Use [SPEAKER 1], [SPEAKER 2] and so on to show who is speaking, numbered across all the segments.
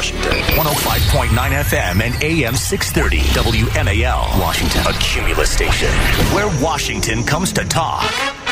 [SPEAKER 1] Washington. 105.9 FM and AM 630 WMAL, Washington. A Cumulus station where Washington comes to talk.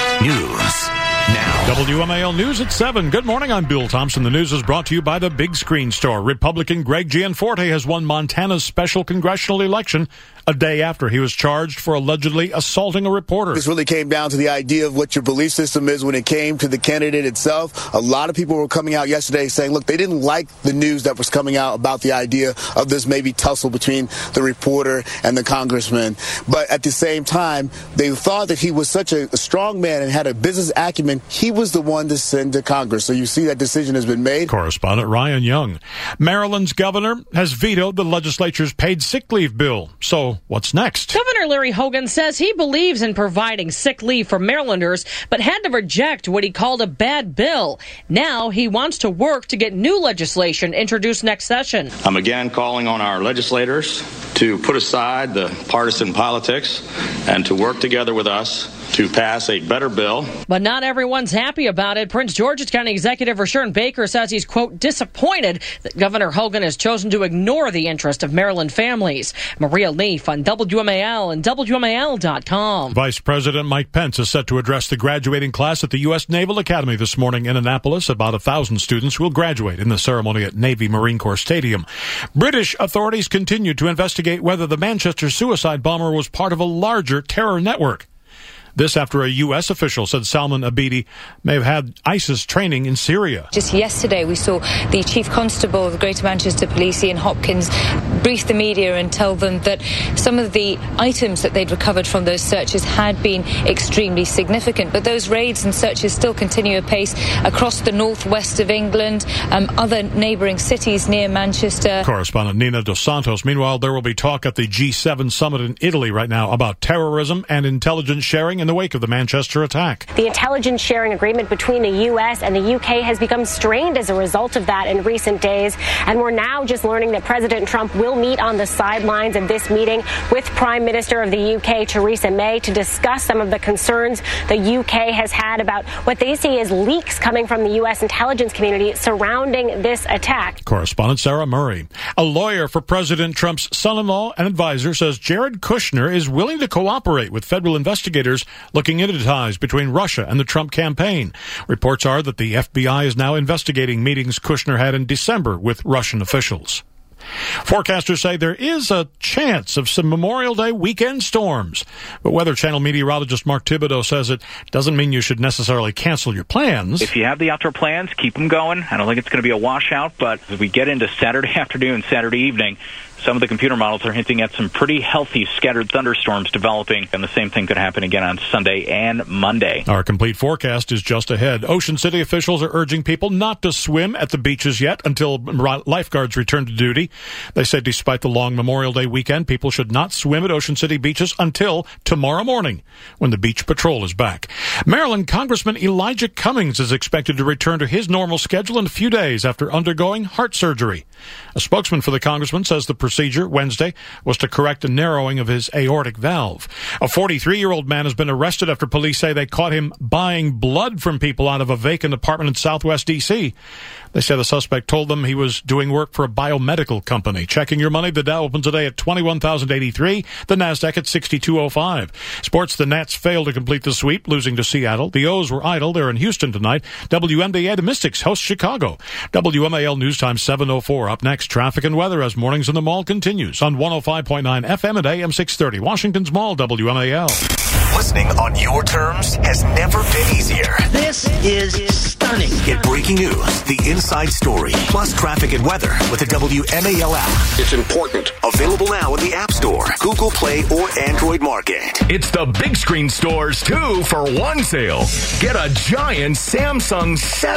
[SPEAKER 1] News now.
[SPEAKER 2] WMAL News at 7. Good morning, I'm Bill Thompson. The news is brought to you by the Big Screen Store. Republican Greg Gianforte has won Montana's special congressional election a day after he was charged for allegedly assaulting a reporter.
[SPEAKER 3] This really came down to the idea of what your belief system is when it came to the candidate itself. A lot of people were coming out yesterday saying, look, they didn't like the news that was coming out about the idea of this maybe tussle between the reporter and the congressman. But at the same time, they thought that he was such a strong man and had a business acumen. He was the one to send to Congress. So you see that decision has been made.
[SPEAKER 2] Correspondent Ryan Young. Maryland's governor has vetoed the legislature's paid sick leave bill. So what's next?
[SPEAKER 4] Governor Larry Hogan says he believes in providing sick leave for Marylanders, but had to reject what he called a bad bill. Now he wants to work to get new legislation introduced next session.
[SPEAKER 5] I'm again calling on our legislators to put aside the partisan politics and to work together with us to pass a better bill.
[SPEAKER 4] But not everyone's happy about it. Prince George's County Executive Rashawn Baker says he's, quote, disappointed that Governor Hogan has chosen to ignore the interest of Maryland families. Maria Leaf on WMAL and WMAL.com.
[SPEAKER 2] Vice President Mike Pence is set to address the graduating class at the U.S. Naval Academy this morning in Annapolis. About 1,000 students will graduate in the ceremony at Navy Marine Corps Stadium. British authorities continue to investigate whether the Manchester suicide bomber was part of a larger terror network. This after a U.S. official said Salman Abedi may have had ISIS training in Syria.
[SPEAKER 6] Just yesterday, we saw the Chief Constable of the Greater Manchester Police, Ian Hopkins, brief the media and tell them that some of the items that they'd recovered from those searches had been extremely significant. But those raids and searches still continue apace across the northwest of England, other neighbouring cities near Manchester.
[SPEAKER 2] Correspondent Nina Dos Santos. Meanwhile, there will be talk at the G7 summit in Italy right now about terrorism and intelligence sharing in the wake of the Manchester attack.
[SPEAKER 7] The intelligence sharing agreement between the U.S. and the UK has become strained as a result of that in recent days. And we're now just learning that President Trump will meet on the sidelines of this meeting with Prime Minister of the UK, Theresa May, to discuss some of the concerns the UK has had about what they see as leaks coming from the U.S. intelligence community surrounding this attack.
[SPEAKER 2] Correspondent Sarah Murray. A lawyer for President Trump's son-in-law and advisor says Jared Kushner is willing to cooperate with federal investigators looking into ties between Russia and the Trump campaign. Reports are that the FBI is now investigating meetings Kushner had in December with Russian officials. Forecasters say there is a chance of some Memorial Day weekend storms. But Weather Channel meteorologist Mark Thibodeau says it doesn't mean you should necessarily cancel your plans.
[SPEAKER 8] If you have the outdoor plans, keep them going. I don't think it's going to be a washout, but as we get into Saturday afternoon, Saturday evening, some of the computer models are hinting at some pretty healthy scattered thunderstorms developing, and the same thing could happen again on Sunday and Monday.
[SPEAKER 2] Our complete forecast is just ahead. Ocean City officials are urging people not to swim at the beaches yet until lifeguards return to duty. They say despite the long Memorial Day weekend, people should not swim at Ocean City beaches until tomorrow morning when the beach patrol is back. Maryland Congressman Elijah Cummings is expected to return to his normal schedule in a few days after undergoing heart surgery. A spokesman for the congressman says the procedure Wednesday was to correct a narrowing of his aortic valve. A 43-year-old man has been arrested after police say they caught him buying blood from people out of a vacant apartment in Southwest D.C. They say the suspect told them he was doing work for a biomedical company. Checking your money, the Dow opens today at 21,083, the Nasdaq at 6205. Sports, the Nats failed to complete the sweep, losing to Seattle. The O's were idle. They're in Houston tonight. WNBA, the Mystics host Chicago. WMAL News Time 7:04. Up next, traffic and weather as Mornings in the Mall continues on 105.9 FM and AM 630. Washington's Mall, WMAL.
[SPEAKER 1] Listening on your terms has never been easier.
[SPEAKER 9] This is stunning.
[SPEAKER 1] Get breaking news, the inside story, plus traffic and weather with the WMAL app.
[SPEAKER 9] It's important.
[SPEAKER 1] Available now in the App Store, Google Play, or Android Market.
[SPEAKER 10] It's the Big Screen Store's 2-for-1 sale. Get a giant Samsung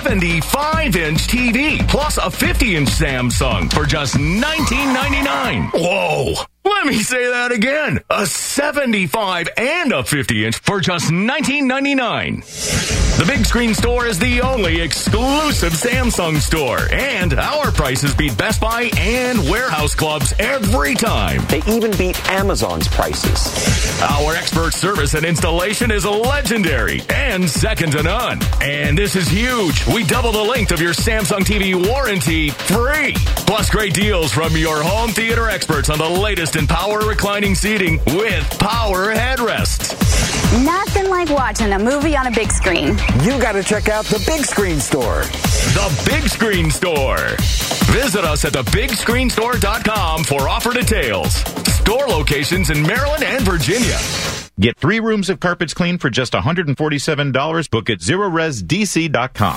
[SPEAKER 10] 75-inch TV plus a 50-inch Samsung for just $19.99.
[SPEAKER 9] Whoa.
[SPEAKER 10] Let me say that again. A 75 and a 50-inch for just $19.99. The Big Screen Store is the only exclusive Samsung store, and our prices beat Best Buy and warehouse clubs every time.
[SPEAKER 11] They even beat Amazon's prices.
[SPEAKER 10] Our expert service and installation is legendary and second to none. And this is huge. We double the length of your Samsung TV warranty free. Plus great deals from your home theater experts on the latest in power reclining seating with power headrests.
[SPEAKER 12] Nothing like watching a movie on a big screen.
[SPEAKER 11] You got to check out the Big Screen Store.
[SPEAKER 10] The Big Screen Store. Visit us at thebigscreenstore.com for offer details. Store locations in Maryland and Virginia.
[SPEAKER 13] Get 3 rooms of carpets cleaned for just $147. Book at ZeroResDC.com.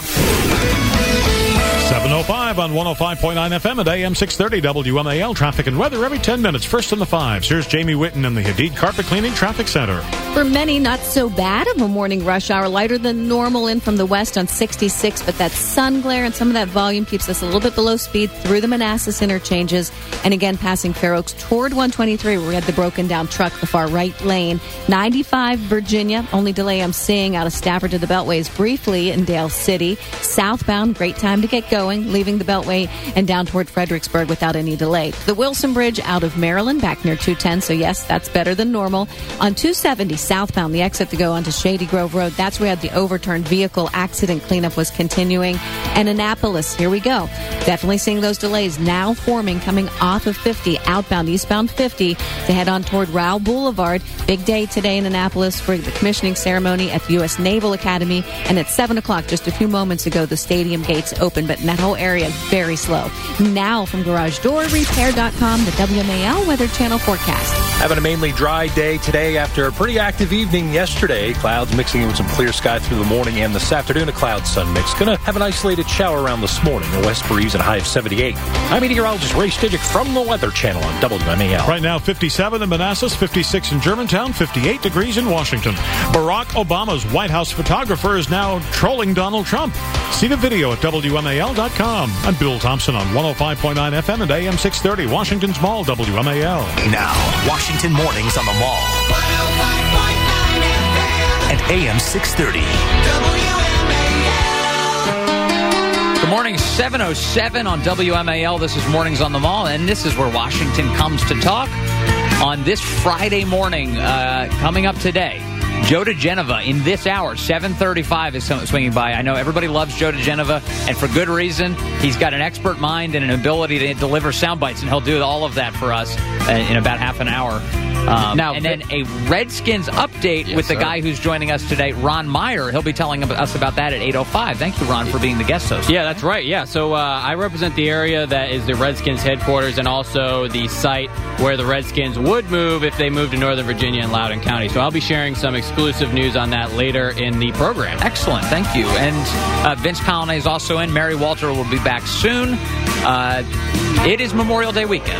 [SPEAKER 2] 7:05 on 105.9 FM at AM 630 WMAL. Traffic and weather every 10 minutes. First in the 5s. Here's Jamie Whitten in the Hadid Carpet Cleaning Traffic Center.
[SPEAKER 14] For many, not so bad of a morning rush hour. Lighter than normal in from the west on 66, but that sun glare and some of that volume keeps us a little bit below speed through the Manassas interchanges. And again, passing Fair Oaks toward 123, where we had the broken down truck, the far right lane. 95 Virginia. Only delay I'm seeing out of Stafford to the Beltways briefly in Dale City. Southbound, great time to get going, leaving the Beltway and down toward Fredericksburg without any delay. The Wilson Bridge out of Maryland, back near 210, so yes, that's better than normal. On 270 southbound, the exit to go onto Shady Grove Road, that's where the overturned vehicle accident cleanup was continuing. And Annapolis, here we go. Definitely seeing those delays now forming coming off of 50, outbound, eastbound 50 to head on toward Rowell Boulevard. Big day today in Annapolis for the commissioning ceremony at the U.S. Naval Academy. And at 7 o'clock, just a few moments ago, the stadium gates opened, but in that whole area, very slow. Now from GarageDoorRepair.com, the WMAL Weather Channel forecast.
[SPEAKER 15] Having a mainly dry day today after a pretty active evening yesterday. Clouds mixing in with some clear sky through the morning, and this afternoon a cloud-sun mix. Going to have an isolated shower around this morning. A west breeze and a high of 78. I'm meteorologist Ray Stidgick from the Weather Channel on WMAL.
[SPEAKER 2] Right now, 57 in Manassas, 56 in Germantown, 58 degrees in Washington. Barack Obama's White House photographer is now trolling Donald Trump. See the video at WMAL.com. I'm Bill Thompson on 105.9 FM and AM 630, Washington's Mall, WMAL.
[SPEAKER 1] Now, Washington Mornings on the Mall. 105.9 FM and AM 630. WMAL.
[SPEAKER 16] Good morning, 7:07 on WMAL. This is Mornings on the Mall, and this is where Washington comes to talk on this Friday morning. Coming up today, Joe DeGenova in this hour, 7:35 is swinging by. I know everybody loves Joe DeGenova, and for good reason. He's got an expert mind and an ability to deliver sound bites, and he'll do all of that for us in about half an hour. And then a Redskins update with the guy who's joining us today, Ron Meyer. He'll be telling us about that at 8:05. Thank you, Ron, for being the guest host.
[SPEAKER 17] Yeah, that's right. Yeah, so I represent the area that is the Redskins headquarters and also the site where the Redskins would move if they moved to Northern Virginia and Loudoun County. So I'll be sharing some exclusive news on that later in the program.
[SPEAKER 16] Excellent. Thank you. And Vince Colony is also in. Mary Walter will be back soon. It is Memorial Day weekend.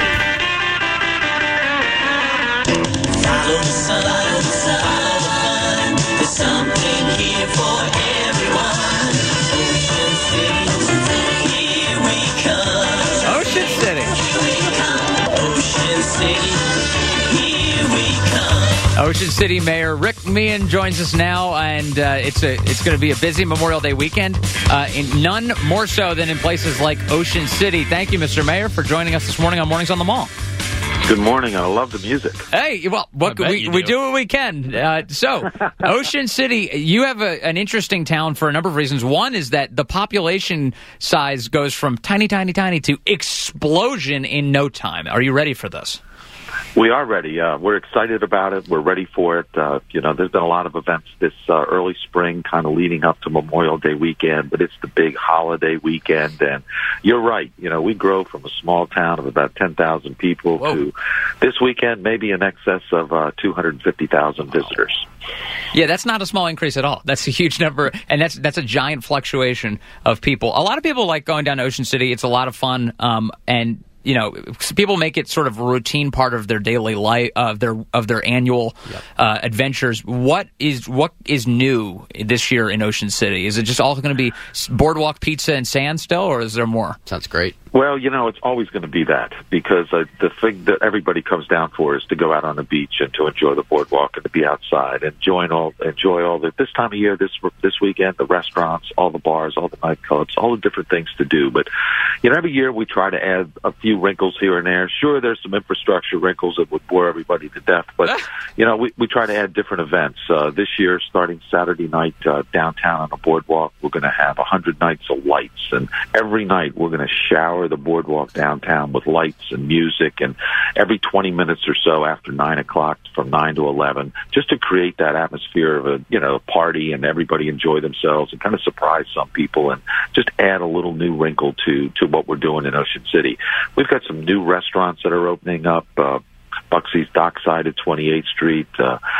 [SPEAKER 16] Follow the sun, follow the sun, follow the fun. There's something here for everyone. Ocean City, here we come. Ocean City. Here we come. Ocean City, here we come. Ocean City Mayor Rick Meehan joins us now, and it's going to be a busy Memorial Day weekend. None more so than in places like Ocean City. Thank you, Mr. Mayor, for joining us this morning on Mornings on the Mall.
[SPEAKER 18] Good morning. I love the music.
[SPEAKER 16] Hey, well, we do what we can. So, Ocean City, you have an interesting town for a number of reasons. One is that the population size goes from tiny, tiny, tiny to explosion in no time. Are you ready for this?
[SPEAKER 18] We are ready. We're excited about it. We're ready for it. There's been a lot of events this early spring kind of leading up to Memorial Day weekend, but it's the big holiday weekend. And you're right. We grow from a small town of about 10,000 people to this weekend, maybe in excess of 250,000 visitors.
[SPEAKER 16] Yeah, that's not a small increase at all. That's a huge number, and that's a giant fluctuation of people. A lot of people like going down to Ocean City. It's a lot of fun, and people make it sort of a routine part of their daily life, of their annual adventures. What is new this year in Ocean City? Is it just all going to be boardwalk pizza and sand still, or is there more?
[SPEAKER 19] Sounds great.
[SPEAKER 18] Well, it's always going to be that, because the thing that everybody comes down for is to go out on the beach and to enjoy the boardwalk and to be outside and enjoy all the this time of year, this weekend, the restaurants, all the bars, all the nightclubs, all the different things to do. But every year we try to add a few wrinkles here and there. Sure, there's some infrastructure wrinkles that would bore everybody to death, but we try to add different events. This year, starting Saturday night downtown on the boardwalk, we're going to have 100 nights of lights, and every night we're going to shower the boardwalk downtown with lights and music, and every 20 minutes or so after 9 o'clock, from 9 to 11, just to create that atmosphere of a party and everybody enjoy themselves and kind of surprise some people and just add a little new wrinkle to what we're doing in Ocean City. We've got some new restaurants that are opening up. Buxy's Dockside at 28th Street,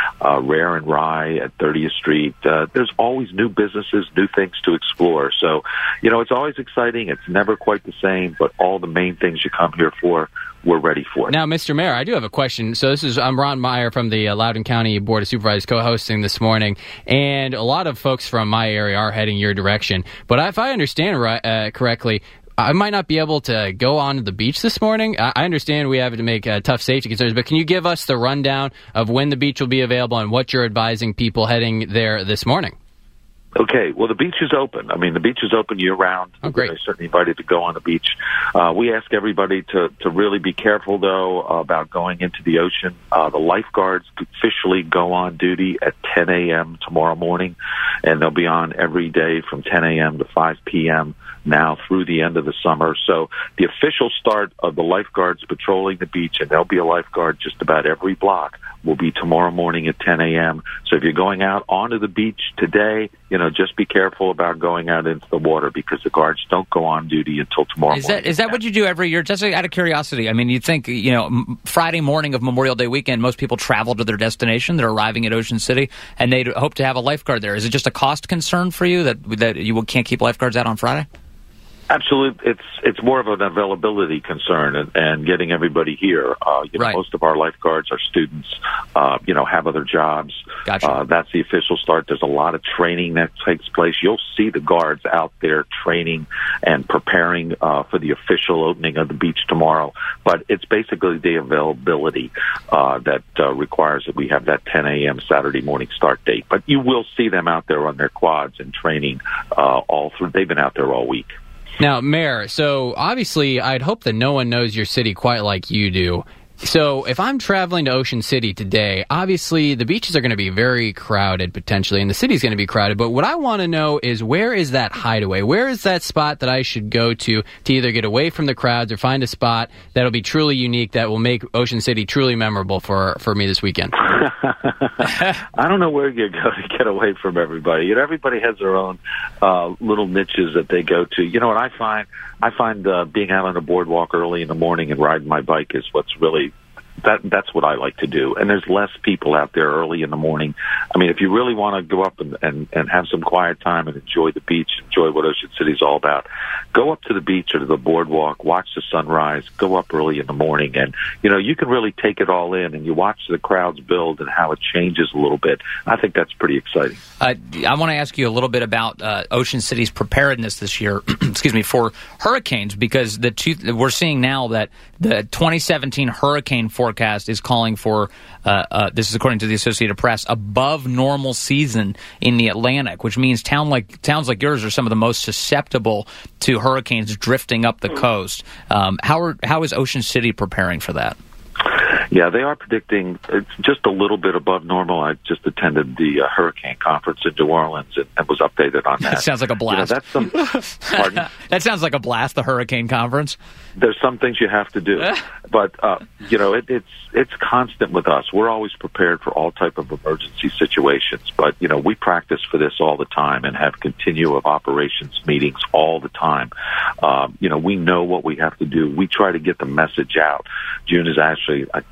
[SPEAKER 18] Rare and Rye at 30th Street. There's always new businesses, new things to explore. So, it's always exciting. It's never quite the same, but all the main things you come here for, we're ready for it.
[SPEAKER 17] Now, Mr. Mayor, I do have a question. So I'm Ron Meyer from the Loudoun County Board of Supervisors co-hosting this morning, and a lot of folks from my area are heading your direction. But if I understand correctly, I might not be able to go on to the beach this morning. I understand we have to make tough safety concerns, but can you give us the rundown of when the beach will be available and what you're advising people heading there this morning?
[SPEAKER 18] Okay, well, the beach is open. I mean, the beach is open year-round.
[SPEAKER 17] Oh, great.
[SPEAKER 18] We're certainly invited to go on the beach. We ask everybody to really be careful, though, about going into the ocean. The lifeguards officially go on duty at 10 a.m. tomorrow morning, and they'll be on every day from 10 a.m. to 5 p.m. now through the end of the summer. So the official start of the lifeguards patrolling the beach, and there'll be a lifeguard just about every block, will be tomorrow morning at 10 a.m. So if you're going out onto the beach today, just be careful about going out into the water, because the guards don't go on duty until tomorrow morning.
[SPEAKER 16] Is that what you do every year? Just out of curiosity. I mean, you'd think, Friday morning of Memorial Day weekend, most people travel to their destination. They're arriving at Ocean City, and they hope to have a lifeguard there. Is it just a cost concern for you that you can't keep lifeguards out on Friday?
[SPEAKER 18] Absolutely. It's more of an availability concern and getting everybody here.
[SPEAKER 16] Right.
[SPEAKER 18] Most of our lifeguards are students, have other jobs.
[SPEAKER 16] Gotcha.
[SPEAKER 18] That's the official start. There's a lot of training that takes place. You'll see the guards out there training and preparing for the official opening of the beach tomorrow. But it's basically the availability that requires that we have that 10 a.m. Saturday morning start date. But you will see them out there on their quads and training all through. They've been out there all week.
[SPEAKER 17] Now, Mayor, so obviously I'd hope that no one knows your city quite like you do. So if I'm traveling to Ocean City today, obviously the beaches are going to be very crowded potentially, and the city's going to be crowded. But what I want to know is, where is that hideaway? Where is that spot that I should go to either get away from the crowds or find a spot that'll be truly unique, that will make Ocean City truly memorable for me this weekend?
[SPEAKER 18] I don't know where you go to get away from everybody. Everybody has their own little niches that they go to. You know what I find? I find being out on the boardwalk early in the morning and riding my bike is what's really that's what I like to do. And there's less people out there early in the morning. I mean, if you really want to go up and have some quiet time and enjoy the beach, enjoy what Ocean City is all about, go up to the beach or to the boardwalk, watch the sunrise, go up early in the morning, and you can really take it all in, and you watch the crowds build and how it changes a little bit. I think that's pretty exciting.
[SPEAKER 16] I want to ask you a little bit about Ocean City's preparedness this year, for hurricanes, because we're seeing now that the 2017 hurricane forecast is calling for, this is according to the Associated Press, above normal season in the Atlantic, which means towns like yours are some of the most susceptible to hurricanes drifting up the coast. How is Ocean City preparing for that?
[SPEAKER 18] Yeah, they are predicting it's just a little bit above normal. I just attended the hurricane conference in New Orleans and was updated on that.
[SPEAKER 16] That sounds like a blast.
[SPEAKER 18] Pardon?
[SPEAKER 16] That sounds like a blast, the hurricane conference.
[SPEAKER 18] There's some things you have to do. But, it's constant with us. We're always prepared for all type of emergency situations. But, we practice for this all the time and have continuum of operations meetings all the time. We know what we have to do. We try to get the message out. June is actually, I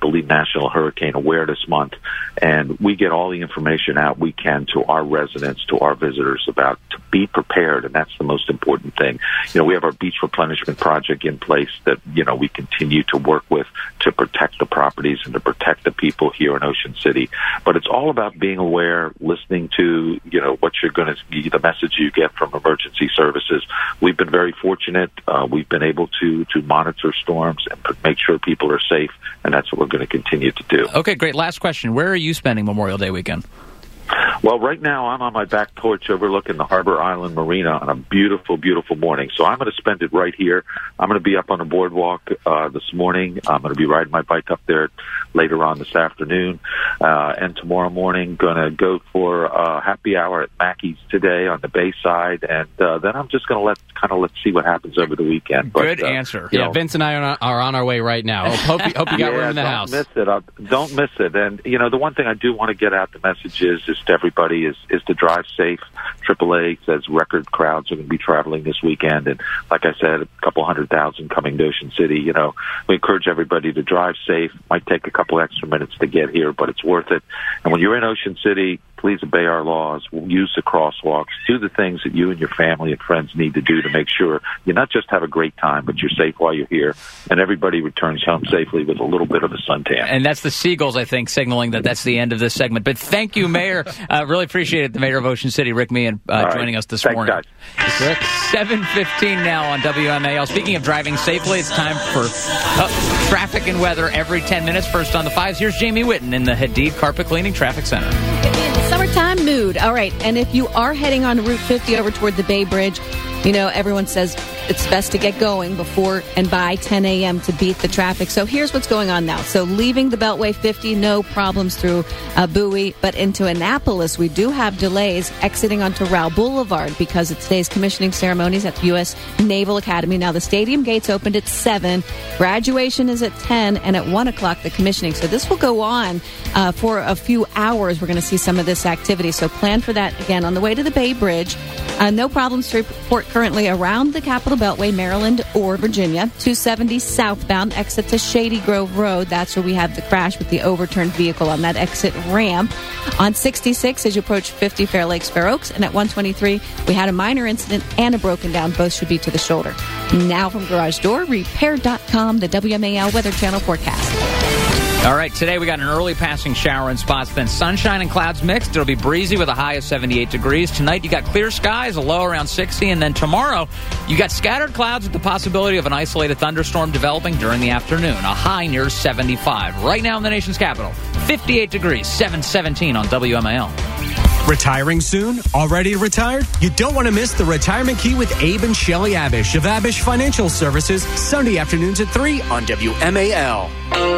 [SPEAKER 18] believe, National Hurricane Awareness Month, and we get all the information out we can to our residents, to our visitors about to be prepared, and that's the most important thing. We have our beach replenishment project in place that, we continue to work with to protect the properties and to protect the people here in Ocean City. But it's all about being aware, listening to, what you're going to be, the message you get from emergency services. We've been very fortunate. We've been able to monitor storms and make sure people are safe, and that's what we're going to continue to do.
[SPEAKER 16] Okay, great. Last question. Where are you spending Memorial Day weekend?
[SPEAKER 18] Well, right now I'm on my back porch overlooking the Harbor Island Marina on a beautiful, beautiful morning. So I'm going to spend it right here. I'm going to be up on the boardwalk this morning. I'm going to be riding my bike up there later on this afternoon. And tomorrow morning, going to go for a happy hour at Mackey's today on the Bay side. And then I'm just going to let's see what happens over the weekend. But,
[SPEAKER 16] good answer.
[SPEAKER 17] Yeah, Vince and I are on our way right now. Hope you got room in the house.
[SPEAKER 18] Don't miss it. And, the one thing I do want to get out the message is to everybody is to drive safe. AAA says record crowds are going to be traveling this weekend. And like I said, a couple 100,000 coming to Ocean City. We encourage everybody to drive safe. Might take a couple extra minutes to get here, but it's worth it. And when you're in Ocean City, please obey our laws. Use the crosswalks. Do the things that you and your family and friends need to do to make sure you not just have a great time, but you're safe while you're here. And everybody returns home safely with a little bit of a suntan.
[SPEAKER 16] And that's the seagulls, I think, signaling that that's the end of this segment. But thank you, Mayor. Really appreciate it, the Mayor of Ocean City, Rick Meehan, joining us this morning.
[SPEAKER 18] Thanks,
[SPEAKER 16] Rick, 7:15 now on WMAL. Speaking of driving safely, it's time for traffic and weather every 10 minutes. First on the fives, here's Jamie Whitten in the Hadid Carpet Cleaning Traffic Center.
[SPEAKER 14] Summertime mood. All right. And if you are heading on Route 50 over toward the Bay Bridge, everyone says it's best to get going before and by 10 a.m. to beat the traffic. So here's what's going on now. So leaving the Beltway 50, no problems through Bowie, but into Annapolis, we do have delays exiting onto Rowell Boulevard because it's today's commissioning ceremonies at the U.S. Naval Academy. Now, the stadium gates opened at 7, graduation is at 10, and at 1 o'clock, the commissioning. So this will go on for a few hours. We're going to see some of this activity. So plan for that again on the way to the Bay Bridge. No problems to report currently around the Capitol Beltway, Maryland or Virginia. 270 southbound, exit to Shady Grove Road. That's where we have the crash with the overturned vehicle on that exit ramp. On 66, as you approach 50 Fair Lakes, Fair Oaks. And at 123, we had a minor incident and a broken down. Both should be to the shoulder. Now from Garage Door Repair.com, the WMAL Weather Channel forecast.
[SPEAKER 16] All right, today we got an early passing shower in spots, then sunshine and clouds mixed. It'll be breezy with a high of 78 degrees. Tonight you got clear skies, a low around 60, and then tomorrow you got scattered clouds with the possibility of an isolated thunderstorm developing during the afternoon, a high near 75. Right now in the nation's capital, 58 degrees, 717 on WMAL.
[SPEAKER 19] Retiring soon? Already retired? You don't want to miss the Retirement Key with Abe and Shelley Abish of Abish Financial Services, Sunday afternoons at 3 on WMAL.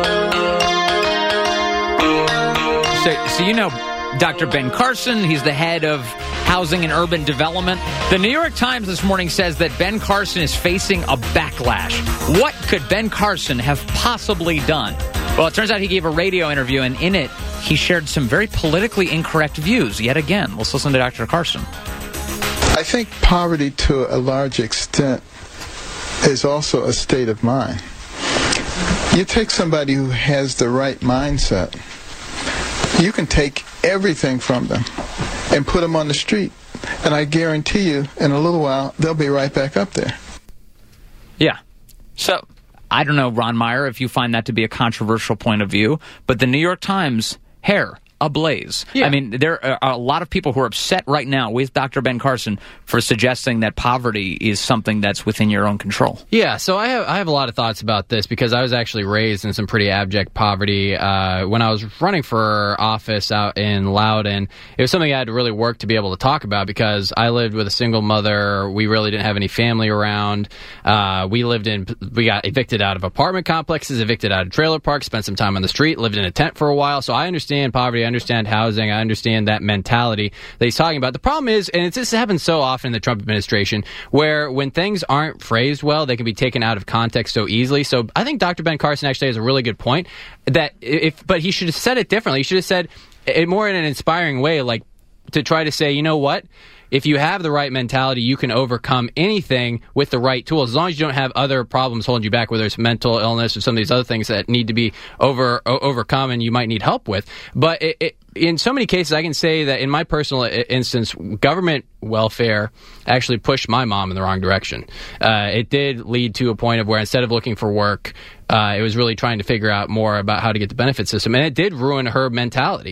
[SPEAKER 16] So Dr. Ben Carson, he's the head of Housing and Urban Development. The New York Times this morning says that Ben Carson is facing a backlash. What could Ben Carson have possibly done? Well, it turns out he gave a radio interview, and in it, he shared some very politically incorrect views yet again. Let's listen to Dr. Carson.
[SPEAKER 20] I think poverty, to a large extent, is also a state of mind. You take somebody who has the right mindset, you can take everything from them and put them on the street. And I guarantee you, in a little while, they'll be right back up there.
[SPEAKER 16] Yeah. So, I don't know, Ron Meyer, if you find that to be a controversial point of view, but the New York Times, hair ablaze. Yeah. I mean, there are a lot of people who are upset right now with Dr. Ben Carson for suggesting that poverty is something that's within your own control.
[SPEAKER 17] Yeah, so I have a lot of thoughts about this because I was actually raised in some pretty abject poverty. When I was running for office out in Loudoun, it was something I had to really work to be able to talk about because I lived with a single mother. We really didn't have any family around. We got evicted out of apartment complexes, evicted out of trailer parks, spent some time on the street, lived in a tent for a while. So I understand poverty. I understand housing. I understand that mentality that he's talking about. The problem is, and this happens so often in the Trump administration, where when things aren't phrased well, they can be taken out of context so easily. So I think Dr. Ben Carson actually has a really good point but he should have said it differently. He should have said it more in an inspiring way, like to try to say, you know what? if you have the right mentality, you can overcome anything with the right tools, as long as you don't have other problems holding you back, whether it's mental illness or some of these other things that need to be overcome and you might need help with. But in so many cases, I can say that in my personal instance, government welfare actually pushed my mom in the wrong direction. It did lead to a point of where instead of looking for work, it was really trying to figure out more about how to get the benefit system. And it did ruin her mentality.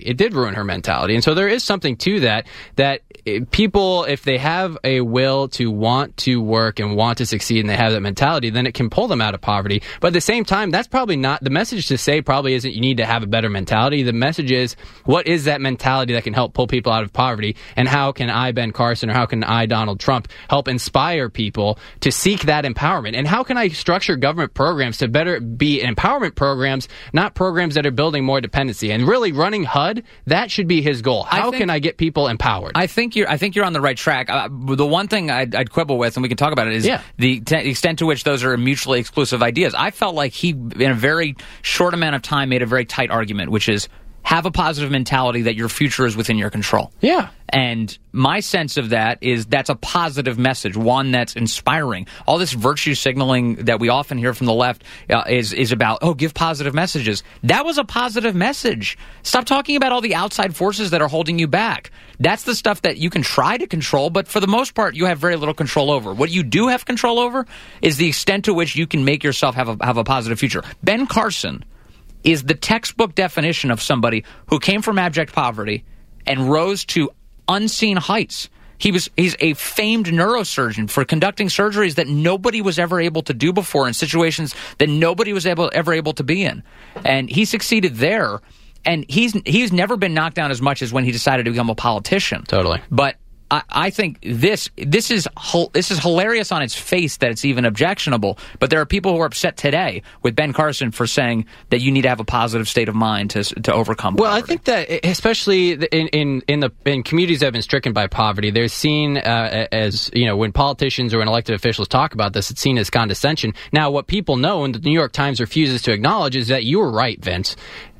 [SPEAKER 17] And so there is something to that people, if they have a will to want to work and want to succeed and they have that mentality, then it can pull them out of poverty. But at the same time, that's probably not the message to say. Probably isn't you need to have a better mentality. The message is, what is that mentality that can help pull people out of poverty, and how can I, Ben Carson, or how can I, Donald Trump, help inspire people to seek that empowerment? And how can I structure government programs to better be empowerment programs, not programs that are building more dependency? And really running HUD, that should be his goal. How can I get people empowered?
[SPEAKER 16] I think you're on the right track. The one thing I'd quibble with, and we can talk about it, is the extent to which those are mutually exclusive ideas. I felt like he, in a very short amount of time, made a very tight argument, which is have a positive mentality that your future is within your control.
[SPEAKER 17] Yeah.
[SPEAKER 16] And my sense of that is that's a positive message, one that's inspiring. All this virtue signaling that we often hear from the left is about, give positive messages. That was a positive message. Stop talking about all the outside forces that are holding you back. That's the stuff that you can try to control, but for the most part, you have very little control over. What you do have control over is the extent to which you can make yourself have a positive future. Ben Carson is the textbook definition of somebody who came from abject poverty and rose to unseen heights. He's a famed neurosurgeon for conducting surgeries that nobody was ever able to do before in situations that nobody was ever able to be in. And he succeeded there. And he's never been knocked down as much as when he decided to become a politician.
[SPEAKER 17] Totally.
[SPEAKER 16] But I think this is hilarious on its face that it's even objectionable, but there are people who are upset today with Ben Carson for saying that you need to have a positive state of mind to overcome poverty.
[SPEAKER 17] Well, I think that especially in communities that have been stricken by poverty, they're seen as, when politicians or when elected officials talk about this, it's seen as condescension. Now, what people know, and the New York Times refuses to acknowledge, is that you were right, Vince.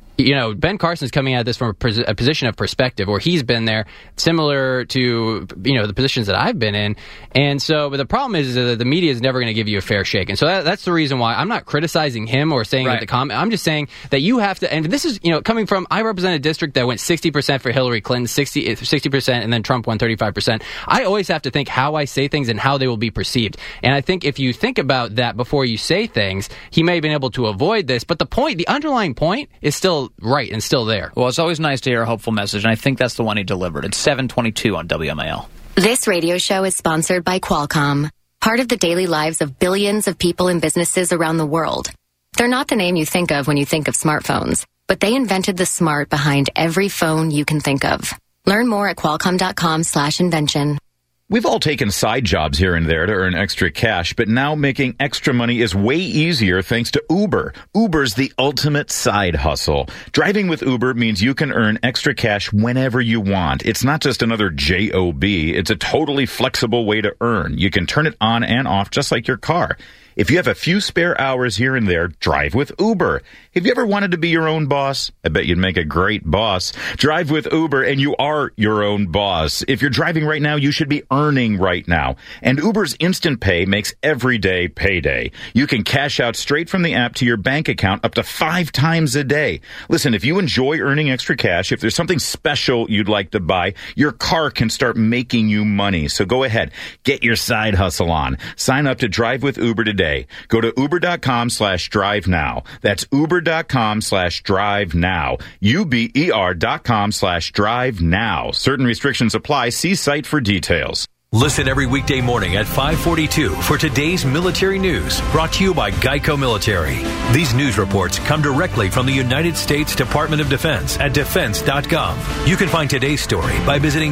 [SPEAKER 17] Ben Carson's coming at this from a position of perspective, or he's been there comment to, the positions that I've been in. And so, but the problem is that the media is never going to give you a fair shake. And so that's the reason why I'm not criticizing him or saying that the comment. I'm just saying that you have to, and this is, coming from, I represent a district that went 60% for Hillary Clinton, 60%, and then Trump won 35%. I always have to think how I say things and how they will be perceived. And I think if you think about that before you say things, he may have been able to avoid this. But the underlying point is still right and still there.
[SPEAKER 16] Well, it's always nice to hear a hopeful message, and I think that's the one he delivered. It's 7:22 on WMAL.
[SPEAKER 21] This radio show is sponsored by Qualcomm, part of the daily lives of billions of people and businesses around the world. They're not the name you think of when you think of smartphones, but they invented the smart behind every phone you can think of. Learn more at qualcomm.com/invention.
[SPEAKER 13] We've all taken side jobs here and there to earn extra cash, but now making extra money is way easier thanks to Uber. Uber's the ultimate side hustle. Driving with Uber means you can earn extra cash whenever you want. It's not just another job. It's a totally flexible way to earn. You can turn it on and off just like your car. If you have a few spare hours here and there, drive with Uber. Have you ever wanted to be your own boss? I bet you'd make a great boss. Drive with Uber and you are your own boss. If you're driving right now, you should be earning right now. And Uber's Instant Pay makes every day payday. You can cash out straight from the app to your bank account up to 5 times a day. Listen, if you enjoy earning extra cash, if there's something special you'd like to buy, your car can start making you money. So go ahead, get your side hustle on. Sign up to Drive with Uber today. Go to uber.com/drive now. That's uber.com/drive now. uber.com/drive now. Certain restrictions apply. See site for details.
[SPEAKER 22] Listen every weekday morning at 5:42 for today's military news, brought to you by Geico Military. These news reports come directly from the United States Department of Defense at defense.gov. You can find today's story by visiting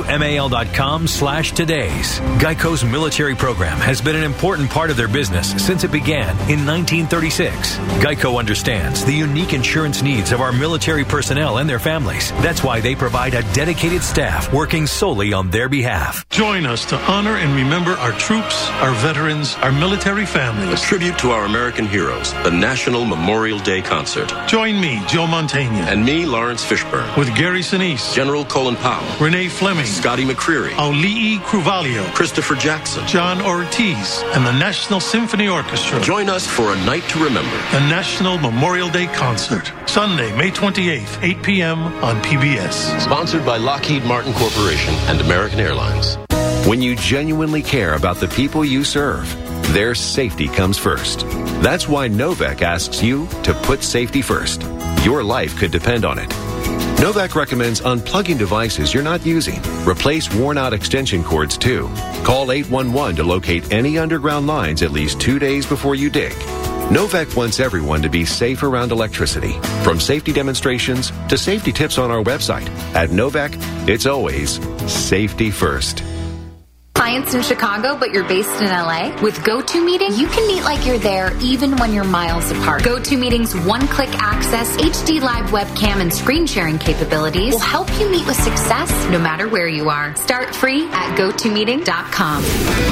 [SPEAKER 22] WMAL.com/todays. Geico's military program has been an important part of their business since it began in 1936. Geico understands the unique insurance needs of our military personnel and their families. That's why they provide a dedicated staff working solely on their behalf.
[SPEAKER 2] Join us
[SPEAKER 3] us to honor and remember our troops, our veterans, our military families.
[SPEAKER 5] A tribute to our American heroes, the National Memorial Day Concert.
[SPEAKER 3] Join me, Joe Mantegna.
[SPEAKER 5] And me, Lawrence Fishburne.
[SPEAKER 3] With Gary Sinise,
[SPEAKER 5] General Colin Powell,
[SPEAKER 3] Renee Fleming,
[SPEAKER 5] Scotty McCreery,
[SPEAKER 3] Auli'i Cruvalio,
[SPEAKER 5] Christopher Jackson,
[SPEAKER 3] John Ortiz, and the National Symphony Orchestra.
[SPEAKER 5] Join us for a night to remember.
[SPEAKER 3] The National Memorial Day Concert. Sunday, May 28th, 8 p.m. on PBS.
[SPEAKER 5] Sponsored by Lockheed Martin Corporation and American Airlines.
[SPEAKER 23] When you genuinely care about the people you serve, their safety comes first. That's why Novec asks you to put safety first. Your life could depend on it. Novec recommends unplugging devices you're not using. Replace worn-out extension cords, too. Call 811 to locate any underground lines at least 2 days before you dig. Novec wants everyone to be safe around electricity. From safety demonstrations to safety tips on our website. At Novec, it's always safety first.
[SPEAKER 24] Clients in Chicago, but you're based in LA? With GoToMeeting, you can meet like you're there even when you're miles apart. GoToMeeting's one-click access, HD live webcam, and screen sharing capabilities will help you meet with success no matter where you are. Start free at GoToMeeting.com.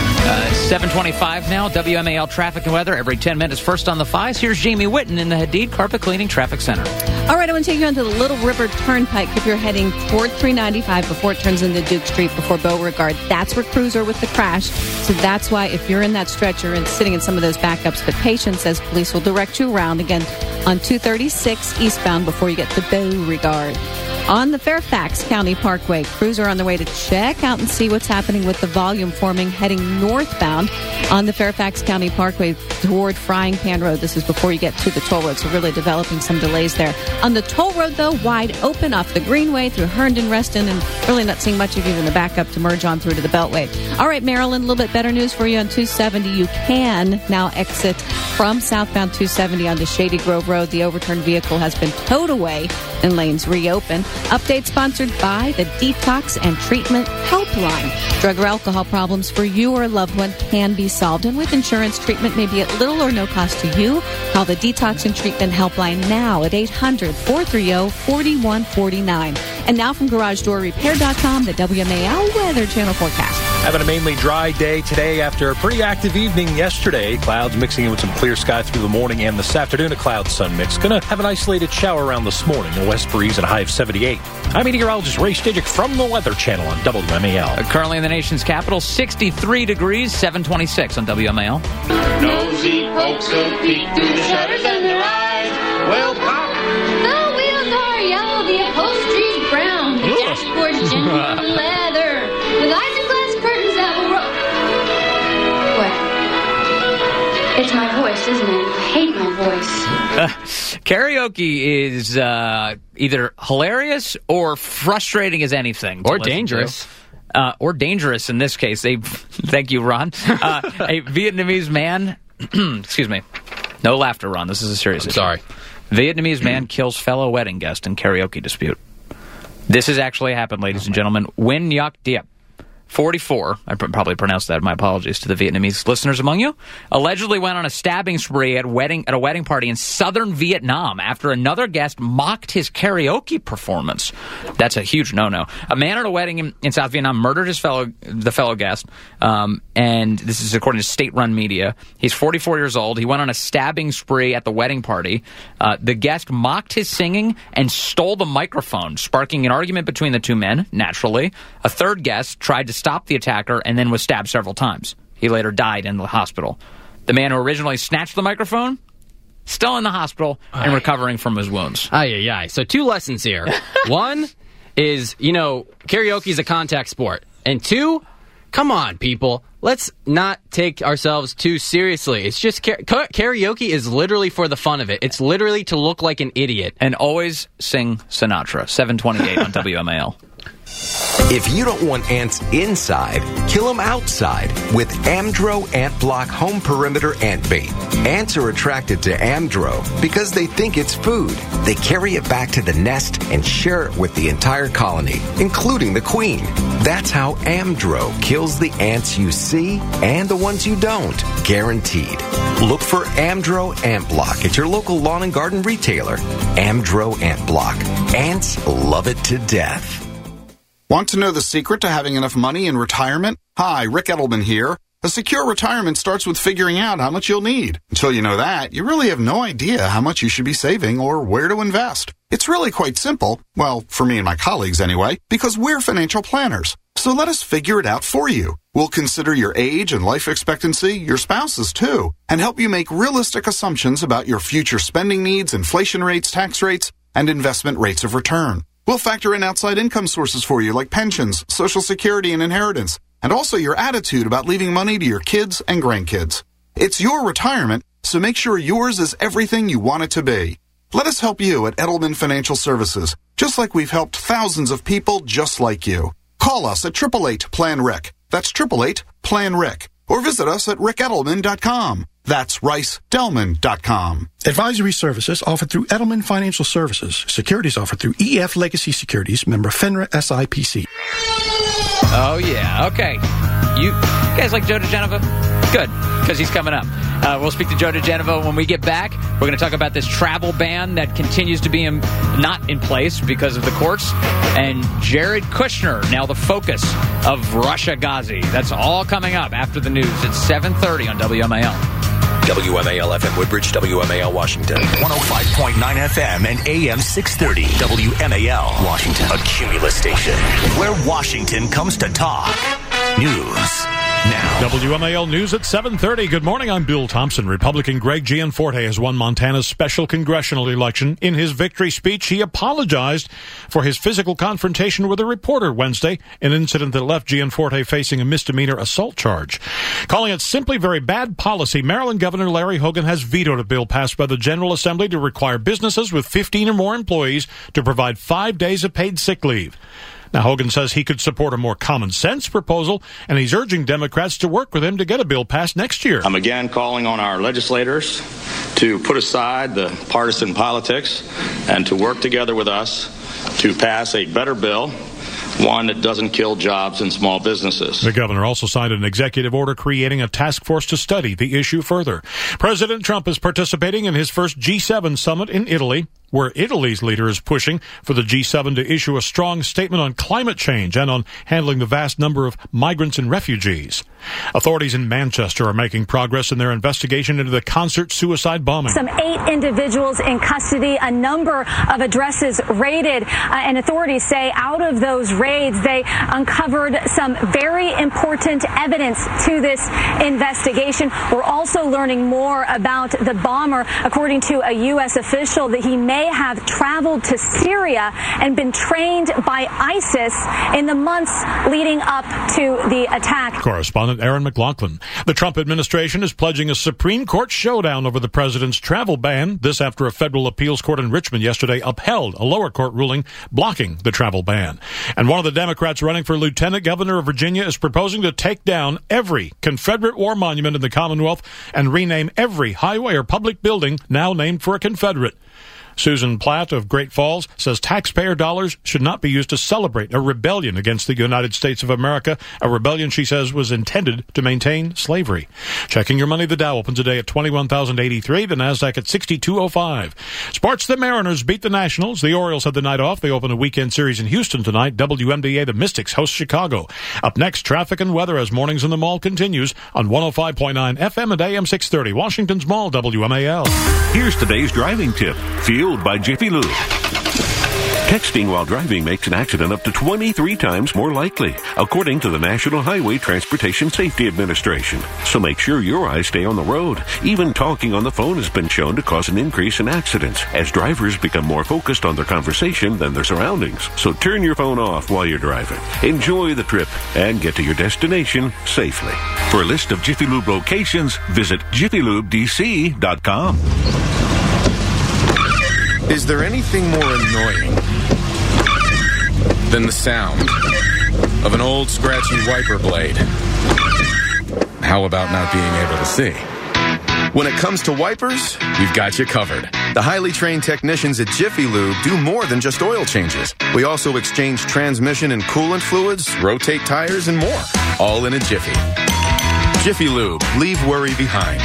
[SPEAKER 16] 7:25 now, WMAL traffic and weather every 10 minutes. First on the fives, here's Jamie Whitten in the Hadid Carpet Cleaning Traffic Center.
[SPEAKER 14] All right, I want to take you onto the Little River Turnpike if you're heading toward 395 before it turns into Duke Street before Beauregard. That's where crews are with the crash. So that's why if you're in that stretch, you're sitting in some of those backups. But patience, as police will direct you around again on 236 eastbound before you get to Beauregard. On the Fairfax County Parkway, crews are on their way to check out and see what's happening with the volume forming heading northbound on the Fairfax County Parkway toward Frying Pan Road. This is before you get to the toll road, so really developing some delays there. On the toll road, though, wide open off the Greenway through Herndon, Reston, and really not seeing much of even the backup to merge on through to the Beltway. All right, Maryland, a little bit better news for you on 270. You can now exit from southbound 270 onto Shady Grove Road. The overturned vehicle has been towed away and lanes reopened. Update sponsored by the Detox and Treatment Helpline. Drug or alcohol problems for you or a loved one can be solved. And with insurance, treatment may be at little or no cost to you. Call the Detox and Treatment Helpline now at 800-430-4149. And now from GarageDoorRepair.com, the WMAL Weather Channel forecast.
[SPEAKER 15] Having a mainly dry day today after a pretty active evening yesterday. Clouds mixing in with some clear sky through the morning and this afternoon. A cloud-sun mix. Going to have an isolated shower around this morning. A west breeze and a high of 78. I'm meteorologist Ray Stidgick from the Weather Channel on WMAL.
[SPEAKER 16] Currently in the nation's capital, 63 degrees, 726 on WMAL.
[SPEAKER 25] Nosy folks will peek through the shutters and their eyes will pop.
[SPEAKER 26] The wheels are yellow, the upholstery's brown, the dashboard's genuine leather, with isinglass curtains that will roll. What? It's my voice, isn't it? I hate my voice.
[SPEAKER 16] Karaoke is either hilarious or frustrating as anything.
[SPEAKER 17] Or dangerous.
[SPEAKER 16] Or dangerous in this case. Thank you, Ron. A Vietnamese man... excuse me. No laughter, Ron. This is a serious issue.
[SPEAKER 17] Sorry.
[SPEAKER 16] Vietnamese man kills fellow wedding guest in karaoke dispute. This has actually happened, ladies and gentlemen. Nguyen Ngoc Diep, 44, I probably pronounced that, my apologies to the Vietnamese listeners among you, allegedly went on a stabbing spree at a wedding party in southern Vietnam after another guest mocked his karaoke performance. That's a huge no-no. A man at a wedding in South Vietnam murdered the fellow guest, and this is according to state-run media. He's 44 years old. He went on a stabbing spree at the wedding party. The guest mocked his singing and stole the microphone, sparking an argument between the two men, naturally. A third guest tried to stop the attacker and then was stabbed several times. He later died in the hospital. The man who originally snatched the microphone, still in the hospital and recovering from his wounds.
[SPEAKER 17] So 2 lessons here. One is, karaoke is a contact sport. And 2, come on, people. Let's not take ourselves too seriously. It's just karaoke is literally for the fun of it. It's literally to look like an idiot.
[SPEAKER 16] And always sing Sinatra. 728 on WMAL.
[SPEAKER 27] If you don't want ants inside, kill them outside with Amdro Ant Block Home Perimeter Ant Bait. Ants are attracted to Amdro because they think it's food. They carry it back to the nest and share it with the entire colony, including the queen. That's how Amdro kills the ants you see and the ones you don't, guaranteed. Look for Amdro Ant Block at your local lawn and garden retailer. Amdro Ant Block. Ants love it to death.
[SPEAKER 28] Want to know the secret to having enough money in retirement?
[SPEAKER 4] Hi, Rick Edelman here. A secure retirement starts with figuring out how much you'll need. Until you know that, you really have no idea how much you should be saving or where to invest. It's really quite simple. Well, for me and my colleagues anyway, because we're financial planners. So let us figure it out for you. We'll consider your age and life expectancy, your spouse's too, and help you make realistic assumptions about your future spending needs, inflation rates, tax rates, and investment rates of return. We'll factor in outside income sources for you like pensions, Social Security, and inheritance, and also your attitude about leaving money to your kids and grandkids. It's your retirement, so make sure yours is everything you want it to be. Let us help you at Edelman Financial Services, just like we've helped thousands of people just like you. Call us at 888-PLAN-RIC. That's 888-PLAN-RIC. Or visit us at rickedelman.com. That's ricedelman.com.
[SPEAKER 6] Advisory services offered through Edelman Financial Services. Securities offered through EF Legacy Securities, member FINRA SIPC.
[SPEAKER 16] Oh, yeah. Okay. You guys like Joe DeGenova? Good, because he's coming up. We'll speak to Joe DeGenova when we get back. We're going to talk about this travel ban that continues to be not in place because of the courts. And Jared Kushner, now the focus of Russia Ghazi. That's all coming up after the news at 7:30 on WMAL.
[SPEAKER 1] WMAL FM Woodbridge, WMAL Washington. 105.9 FM and AM 630. WMAL Washington. A Cumulus station where Washington comes to talk. News now.
[SPEAKER 2] WMAL News at 7:30. Good morning, I'm Bill Thompson. Republican Greg Gianforte has won Montana's special congressional election. In his victory speech, he apologized for his physical confrontation with a reporter Wednesday, an incident that left Gianforte facing a misdemeanor assault charge. Calling it simply very bad policy, Maryland Governor Larry Hogan has vetoed a bill passed by the General Assembly to require businesses with 15 or more employees to provide 5 days of paid sick leave. Now, Hogan says he could support a more common-sense proposal, and he's urging Democrats to work with him to get a bill passed next year.
[SPEAKER 7] I'm again calling on our legislators to put aside the partisan politics and to work together with us to pass a better bill, one that doesn't kill jobs in small businesses.
[SPEAKER 2] The governor also signed an executive order creating a task force to study the issue further. President Trump is participating in his first G7 summit in Italy, where Italy's leader is pushing for the G7 to issue a strong statement on climate change and on handling the vast number of migrants and refugees. Authorities in Manchester are making progress in their investigation into the concert suicide bombing.
[SPEAKER 8] Some 8 individuals in custody, a number of addresses raided, and authorities say out of those raids, they uncovered some very important evidence to this investigation. We're also learning more about the bomber. According to a U.S. official, that he may have traveled to Syria and been trained by ISIS in the months leading up to the attack.
[SPEAKER 2] Correspondent Aaron McLaughlin. The Trump administration is pledging a Supreme Court showdown over the president's travel ban. This after a federal appeals court in Richmond yesterday upheld a lower court ruling blocking the travel ban. And one of the Democrats running for lieutenant governor of Virginia is proposing to take down every Confederate war monument in the Commonwealth and rename every highway or public building now named for a Confederate. Susan Platt of Great Falls says taxpayer dollars should not be used to celebrate a rebellion against the United States of America, a rebellion she says was intended to maintain slavery. Checking your money, the Dow opens today at 21,083, the Nasdaq at 6205. Sports, the Mariners beat the Nationals. The Orioles had the night off. They open a weekend series in Houston tonight. WMDA, the Mystics host Chicago. Up next, traffic and weather as Mornings in the Mall continues on 105.9 FM and AM 630. Washington's Mall, WMAL.
[SPEAKER 9] Here's today's driving tip. Fueled by Jiffy Lube. Texting while driving makes an accident up to 23 times more likely, according to the National Highway Transportation Safety Administration. So make sure your eyes stay on the road. Even talking on the phone has been shown to cause an increase in accidents, as drivers become more focused on their conversation than their surroundings. So turn your phone off while you're driving. Enjoy the trip and get to your destination safely. For a list of Jiffy Lube locations, visit jiffylubedc.com.
[SPEAKER 11] Is there anything more annoying than the sound of an old scratchy wiper blade? How about not being able to see? When it comes to wipers, we've got you covered. The highly trained technicians at Jiffy Lube do more than just oil changes. We also exchange transmission and coolant fluids, rotate tires, and more. All in a jiffy. Jiffy Lube. Leave worry behind.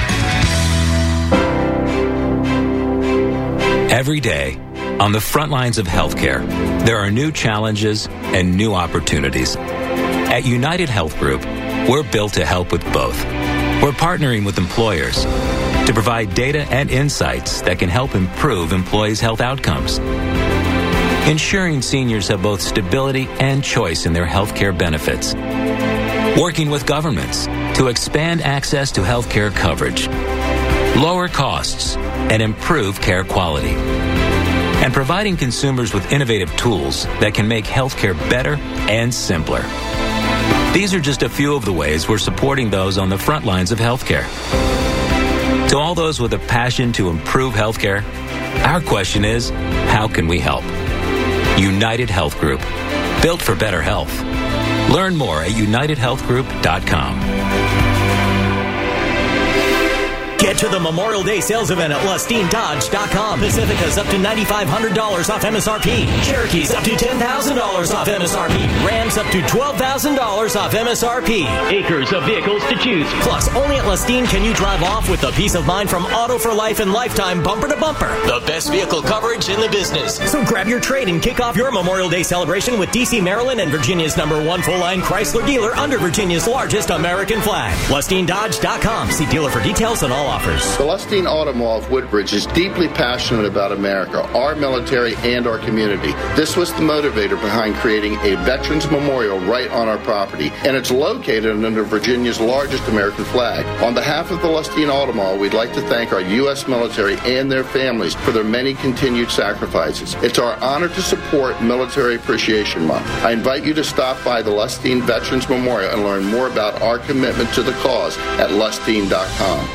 [SPEAKER 12] Every day, on the front lines of healthcare, there are new challenges and new opportunities. At United Health Group, We're built to help with both. We're partnering with employers to provide data and insights that can help improve employees' health outcomes. Ensuring seniors have both stability and choice in their health care benefits. Working with governments to expand access to health care coverage, lower costs, and improve care quality. And providing consumers with innovative tools that can make healthcare better and simpler. These are just a few of the ways we're supporting those on the front lines of healthcare. To all those with a passion to improve healthcare, our question is, how can we help? United Health Group, built for better health. Learn more at unitedhealthgroup.com.
[SPEAKER 10] Get to the Memorial Day sales event at LustineDodge.com. Pacifica's up to $9,500 off MSRP. Cherokee's up to $10,000 off MSRP. Ram's up to $12,000 off MSRP. Acres of vehicles to choose. Plus, only at Lustine can you drive off with the peace of mind from Auto for Life and Lifetime bumper to bumper. The best vehicle coverage in the business. So grab your trade and kick off your Memorial Day celebration with DC, Maryland, and Virginia's #1 full-line Chrysler dealer under Virginia's largest American flag. LustineDodge.com. See dealer for details on all offers.
[SPEAKER 13] The Lustine Auto Mall of Woodbridge is deeply passionate about America, our military, and our community. This was the motivator behind creating a Veterans Memorial right on our property, and it's located under Virginia's largest American flag. On behalf of the Lustine Auto Mall, we'd like to thank our U.S. military and their families for their many continued sacrifices. It's our honor to support Military Appreciation Month. I invite you to stop by the Lustine Veterans Memorial and learn more about our commitment to the cause at lustine.com.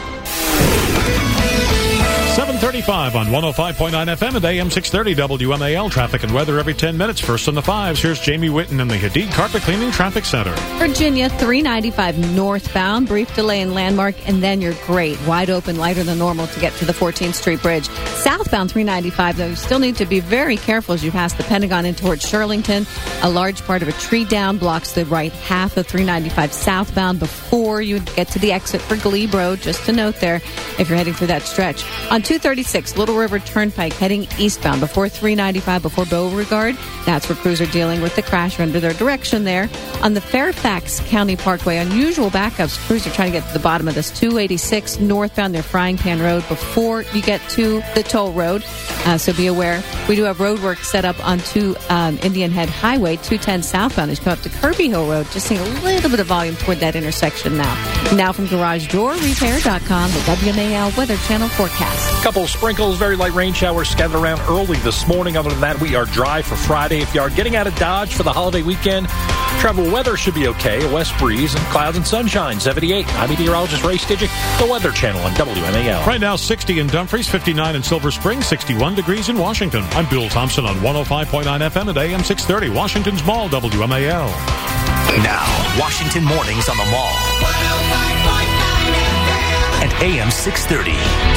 [SPEAKER 2] 7:35 on 105.9 FM and AM 630 WMAL. Traffic and weather every 10 minutes. First on the fives, here's Jamie Whitten in the Hadid Carpet Cleaning Traffic Center.
[SPEAKER 14] Virginia, 395 northbound. Brief delay in Landmark, and then you're great. Wide open, lighter than normal to get to the 14th Street Bridge. Southbound 395, though, you still need to be very careful as you pass the Pentagon in towards Shirlington. A large part of a tree down blocks the right half of 395 southbound before you get to the exit for Glebe Road. Just a note there if you're heading through that stretch. On 236 Little River Turnpike heading eastbound before 395 before Beauregard. That's where crews are dealing with the crash under their direction there. On the Fairfax County Parkway, unusual backups. Crews are trying to get to the bottom of this. 286 northbound near Frying Pan Road before you get to the toll road. So be aware. We do have road work set up on Indian Head Highway, 210 southbound as you come up to Kirby Hill Road. Just seeing a little bit of volume toward that intersection now. Now from GarageDoorRepair.com, the WMAL Weather Channel forecast.
[SPEAKER 15] A couple of sprinkles, very light rain showers scattered around early this morning. Other than that, we are dry for Friday. If you are getting out of Dodge for the holiday weekend, travel weather should be okay. A west breeze and clouds and sunshine, 78. I'm meteorologist Ray Stidgick, the Weather Channel on WMAL.
[SPEAKER 2] Right now, 60 in Dumfries, 59 in Silver Spring, 61 degrees in Washington. I'm Bill Thompson on 105.9 FM and AM 630, Washington's Mall, WMAL.
[SPEAKER 1] Now, Washington Mornings on the Mall. 105.9 FM and AM 630.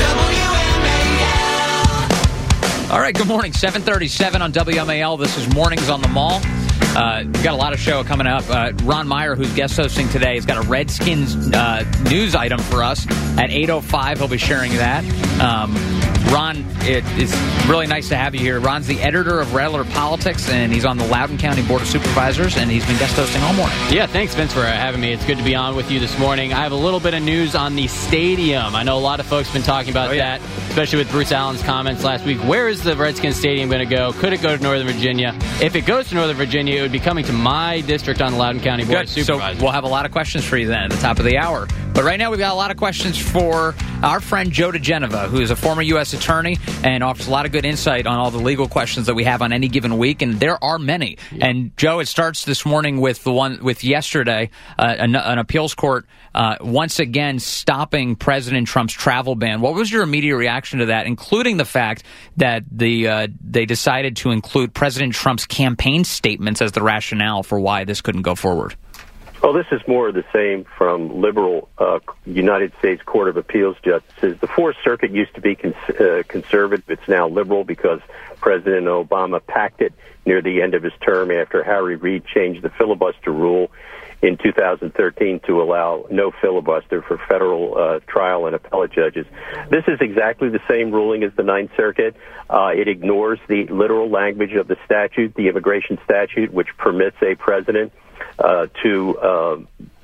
[SPEAKER 16] All right, good morning. 7:37 on WMAL. This is Mornings on the Mall. We've got a lot of show coming up. Ron Meyer, who's guest hosting today, has got a Redskins news item for us at 8:05. He'll be sharing that. Ron, it's really nice to have you here. Ron's the editor of Red Alert Politics, and he's on the Loudoun County Board of Supervisors, and he's been guest hosting all morning.
[SPEAKER 17] Yeah, thanks, Vince, for having me. It's good to be on with you this morning. I have a little bit of news on the stadium. I know a lot of folks have been talking about that, especially with Bruce Allen's comments last week. Where is the Redskins Stadium going to go? Could it go to Northern Virginia? If it goes to Northern Virginia, it would be coming to my district on the Loudoun County Board of Supervisors.
[SPEAKER 16] So we'll have a lot of questions for you then at the top of the hour. But right now we've got a lot of questions for our friend Joe DeGenova, who is a former U.S. attorney and offers a lot of good insight on all the legal questions that we have on any given week, and there are many. Yeah. And Joe, it starts this morning with the one with yesterday, an appeals court once again stopping President Trump's travel ban. What was your immediate reaction to that, including the fact that they decided to include President Trump's campaign statements as the rationale for why this couldn't go forward?
[SPEAKER 18] Well, this is more of the same from liberal United States Court of Appeals justices. The Fourth Circuit used to be conservative. It's now liberal because President Obama packed it near the end of his term after Harry Reid changed the filibuster rule in 2013 to allow no filibuster for federal trial and appellate judges. This is exactly the same ruling as the Ninth Circuit. It ignores the literal language of the statute, the immigration statute, which permits a president to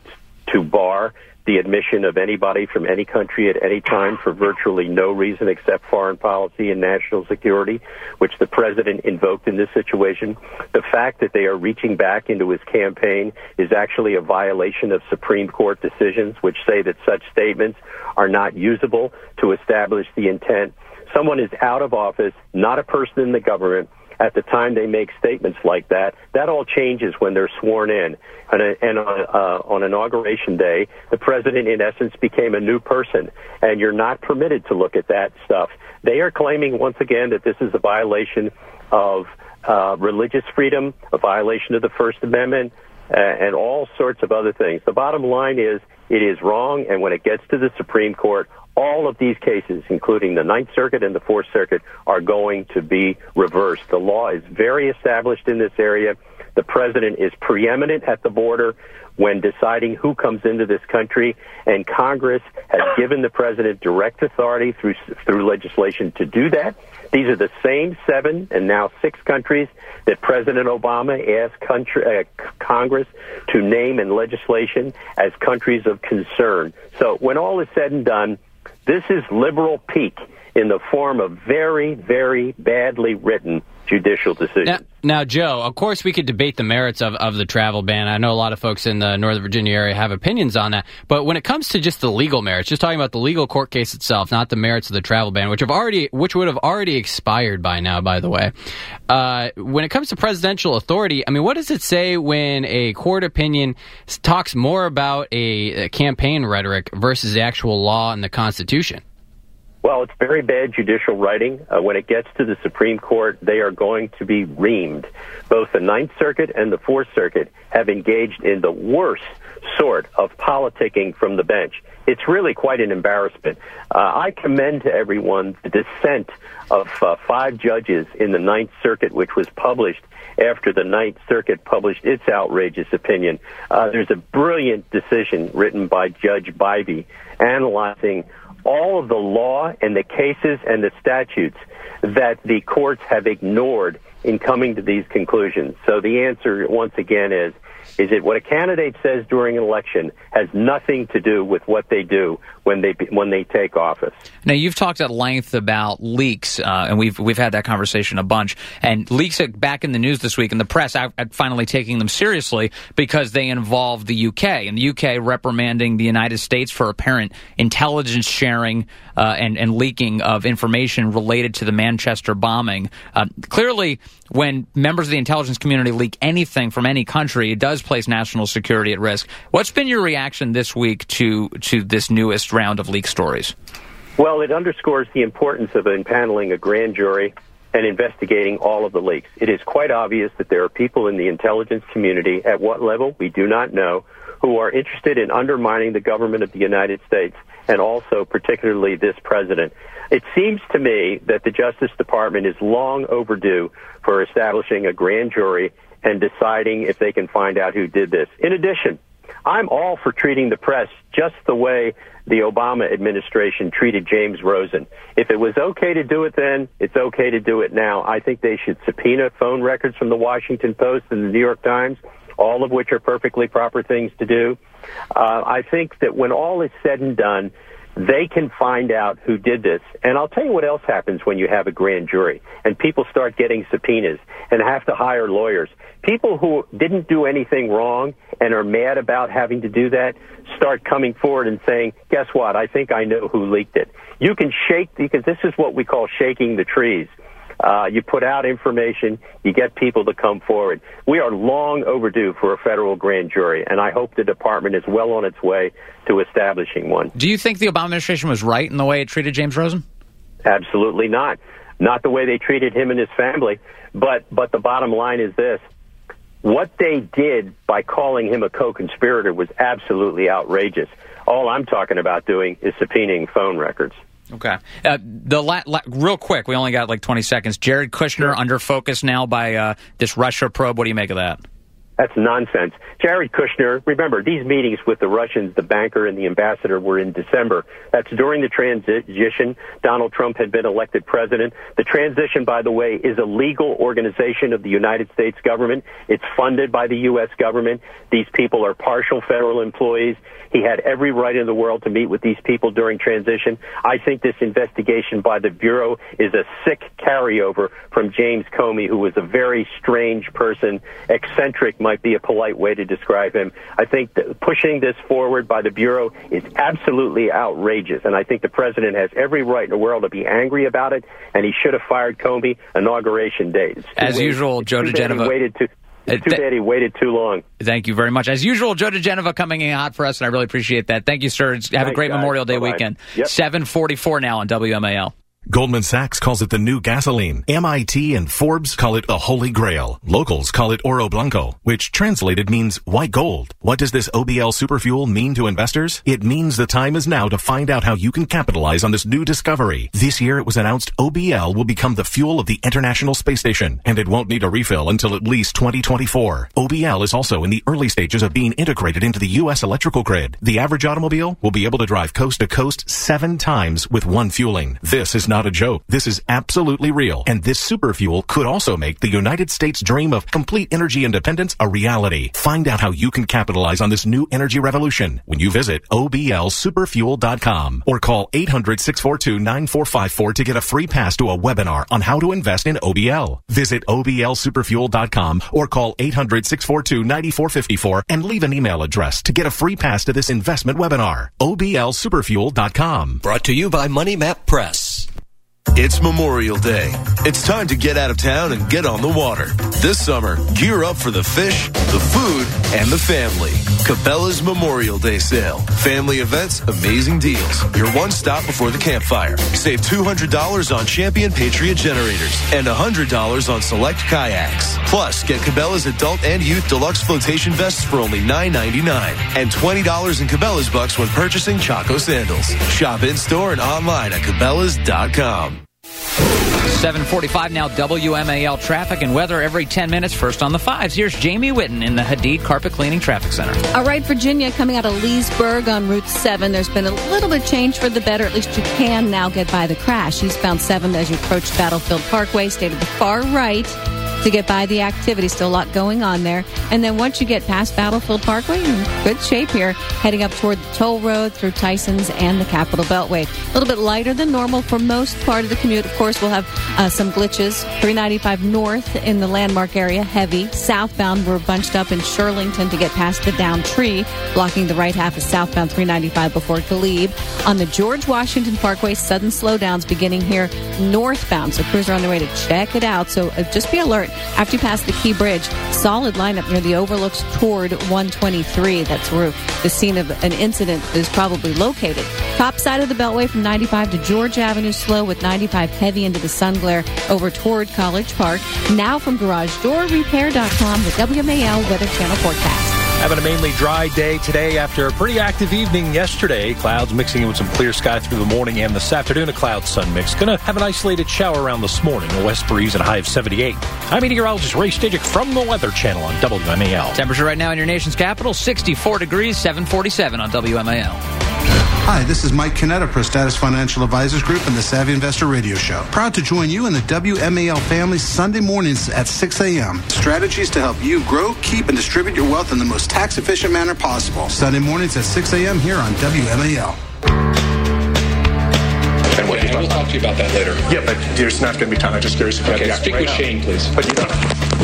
[SPEAKER 18] to bar the admission of anybody from any country at any time for virtually no reason except foreign policy and national security, which the president invoked in this situation. The fact that they are reaching back into his campaign is actually a violation of Supreme Court decisions, which say that such statements are not usable to establish the intent. Someone is out of office, not a person in the government. At the time they make statements like that, that all changes when they're sworn in. And on Inauguration Day, the president, in essence, became a new person, and you're not permitted to look at that stuff. They are claiming, once again, that this is a violation of religious freedom, a violation of the First Amendment, and all sorts of other things. The bottom line is it is wrong, and when it gets to the Supreme Court, all of these cases, including the Ninth Circuit and the Fourth Circuit, are going to be reversed. The law is very established in this area. The president is preeminent at the border when deciding who comes into this country, and Congress has given the president direct authority through legislation to do that. These are the same 7 and now 6 countries that President Obama asked Congress to name in legislation as countries of concern. So when all is said and done, this is liberal peak in the form of very, very badly written judicial decisions.
[SPEAKER 17] Now, Joe, of course we could debate the merits of the travel ban. I know a lot of folks in the Northern Virginia area have opinions on that. But when it comes to just the legal merits, just talking about the legal court case itself, not the merits of the travel ban, which would have already expired by now, by the way. When it comes to presidential authority, I mean, what does it say when a court opinion talks more about a campaign rhetoric versus the actual law and the Constitution?
[SPEAKER 18] Well, it's very bad judicial writing. When it gets to the Supreme Court, they are going to be reamed. Both the Ninth Circuit and the Fourth Circuit have engaged in the worst sort of politicking from the bench. It's really quite an embarrassment. I commend to everyone the dissent of 5 judges in the Ninth Circuit, which was published after the Ninth Circuit published its outrageous opinion. There's a brilliant decision written by Judge Bybee analyzing all of the law and the cases and the statutes that the courts have ignored in coming to these conclusions. So the answer, once again, is that what a candidate says during an election has nothing to do with what they do when they take office.
[SPEAKER 16] Now, you've talked at length about leaks, and we've had that conversation a bunch. And leaks are back in the news this week, and the press are finally taking them seriously because they involve the UK, and the UK reprimanding the United States for apparent intelligence sharing and leaking of information related to the Manchester bombing. Clearly, when members of the intelligence community leak anything from any country, it does place national security at risk. What's been your reaction this week to this newest round of leak stories?
[SPEAKER 18] Well, it underscores the importance of impaneling a grand jury and investigating all of the leaks. It is quite obvious that there are people in the intelligence community, at what level we do not know, who are interested in undermining the government of the United States and also particularly this president. It seems to me that the Justice Department is long overdue for establishing a grand jury and deciding if they can find out who did this. In addition, I'm all for treating the press just the way the Obama administration treated James Rosen. If it was okay to do it then, it's okay to do it now. I think they should subpoena phone records from the Washington Post and the New York Times, all of which are perfectly proper things to do. I think that when all is said and done, they can find out who did this. And I'll tell you what else happens when you have a grand jury and people start getting subpoenas and have to hire lawyers. People who didn't do anything wrong and are mad about having to do that start coming forward and saying, guess what? I think I know who leaked it. You can shake, because this is what we call shaking the trees. You put out information, you get people to come forward. We are long overdue for a federal grand jury, and I hope the department is well on its way to establishing one.
[SPEAKER 16] Do you think the Obama administration was right in the way it treated James Rosen?
[SPEAKER 18] Absolutely not. Not the way they treated him and his family. But the bottom line is this. What they did by calling him a co-conspirator was absolutely outrageous. All I'm talking about doing is subpoenaing phone records.
[SPEAKER 16] Okay. Real quick, we only got like 20 seconds. Jared Kushner under focus now by this Russia probe. What do you make of that?
[SPEAKER 18] That's nonsense. Jared Kushner, remember, these meetings with the Russians, the banker and the ambassador, were in December. That's during the transition. Donald Trump had been elected president. The transition, by the way, is a legal organization of the United States government. It's funded by the U.S. government. These people are partial federal employees. He had every right in the world to meet with these people during transition. I think this investigation by the Bureau is a sick carryover from James Comey, who was a very strange person. Eccentric might be a polite way to describe him. I think that pushing this forward by the Bureau is absolutely outrageous, and I think the president has every right in the world to be angry about it, and he should have fired Comey inauguration day.
[SPEAKER 16] As usual, Joe DeGenova.
[SPEAKER 18] It's too bad he waited too long.
[SPEAKER 16] Thank you very much. As usual, Joe DeGenova coming in hot for us, and I really appreciate that. Thank you, sir. Have a great Memorial Day weekend.
[SPEAKER 18] Yep.
[SPEAKER 16] 7:44 now on WMAL.
[SPEAKER 3] Goldman Sachs calls it the new gasoline. MIT and Forbes call it the Holy Grail. Locals call it Oro Blanco, which translated means white gold. What does this OBL superfuel mean to investors? It means the time is now to find out how you can capitalize on this new discovery. This year it was announced OBL will become the fuel of the International Space Station, and it won't need a refill until at least 2024. OBL is also in the early stages of being integrated into the U.S. electrical grid. The average automobile will be able to drive coast to coast 7 times with one fueling. This is not a joke. This is absolutely real. And this superfuel could also make the United States dream of complete energy independence a reality. Find out how you can capitalize on this new energy revolution when you visit oblsuperfuel.com or call 800-642-9454 to get a free pass to a webinar on how to invest in OBL. Visit oblsuperfuel.com or call 800-642-9454 and leave an email address to get a free pass to this investment webinar. oblsuperfuel.com.
[SPEAKER 5] Brought to you by Money Map Press.
[SPEAKER 19] It's Memorial Day. It's time to get out of town and get on the water. This summer, gear up for the fish, the food, and the family. Cabela's Memorial Day sale. Family events, amazing deals. Your one stop before the campfire. Save $200 on Champion Patriot generators and $100 on select kayaks. Plus, get Cabela's adult and youth deluxe flotation vests for only $9.99 and $20 in Cabela's bucks when purchasing Chaco sandals. Shop in-store and online at Cabela's.com.
[SPEAKER 16] 7:45 now, WMAL traffic and weather every 10 minutes. First on the 5s, here's Jamie Whitten in the Hadid Carpet Cleaning Traffic Center.
[SPEAKER 14] All right, Virginia, coming out of Leesburg on Route 7. There's been a little bit of change for the better. At least you can now get by the crash. Eastbound 7 as you approach Battlefield Parkway. Stay to the far right to get by the activity. Still a lot going on there. And then once you get past Battlefield Parkway, you're in good shape here, heading up toward the toll road through Tysons and the Capitol Beltway. A little bit lighter than normal for most part of the commute. Of course, we'll have some glitches. 395 north in the Landmark area, heavy. Southbound, we're bunched up in Shirlington to get past the downed tree, blocking the right half of southbound 395 before Glebe. On the George Washington Parkway, sudden slowdowns beginning here northbound. So crews are on their way to check it out. So just be alert. After you pass the Key Bridge, solid lineup near the overlooks toward 123. That's where the scene of an incident is probably located. Top side of the Beltway from 95 to George Avenue, slow with 95 heavy into the sun glare over toward College Park. Now from GarageDoorRepair.com, the WMAL Weather Channel forecast.
[SPEAKER 15] Having a mainly dry day today after a pretty active evening yesterday. Clouds mixing in with some clear sky through the morning and this afternoon. A cloud-sun mix. Going to have an isolated shower around this morning. A west breeze and a high of 78. I'm meteorologist Ray Stidgick from the Weather Channel on WMAL.
[SPEAKER 16] Temperature right now in your nation's capital, 64 degrees, 747 on WMAL.
[SPEAKER 20] Hi, this is Mike Canetta, Prostatus Financial Advisors Group and the Savvy Investor Radio Show. Proud to join you in the WMAL family Sunday mornings at 6 a.m. Strategies to help you grow, keep, and distribute your wealth in the most tax-efficient manner possible. Sunday mornings at 6 a.m. here on WMAL.
[SPEAKER 21] Okay, we'll talk to you about that later.
[SPEAKER 20] Yeah, but there's not going to be time. I'm just curious if you
[SPEAKER 21] have speak with Shane, please.
[SPEAKER 20] But you don't.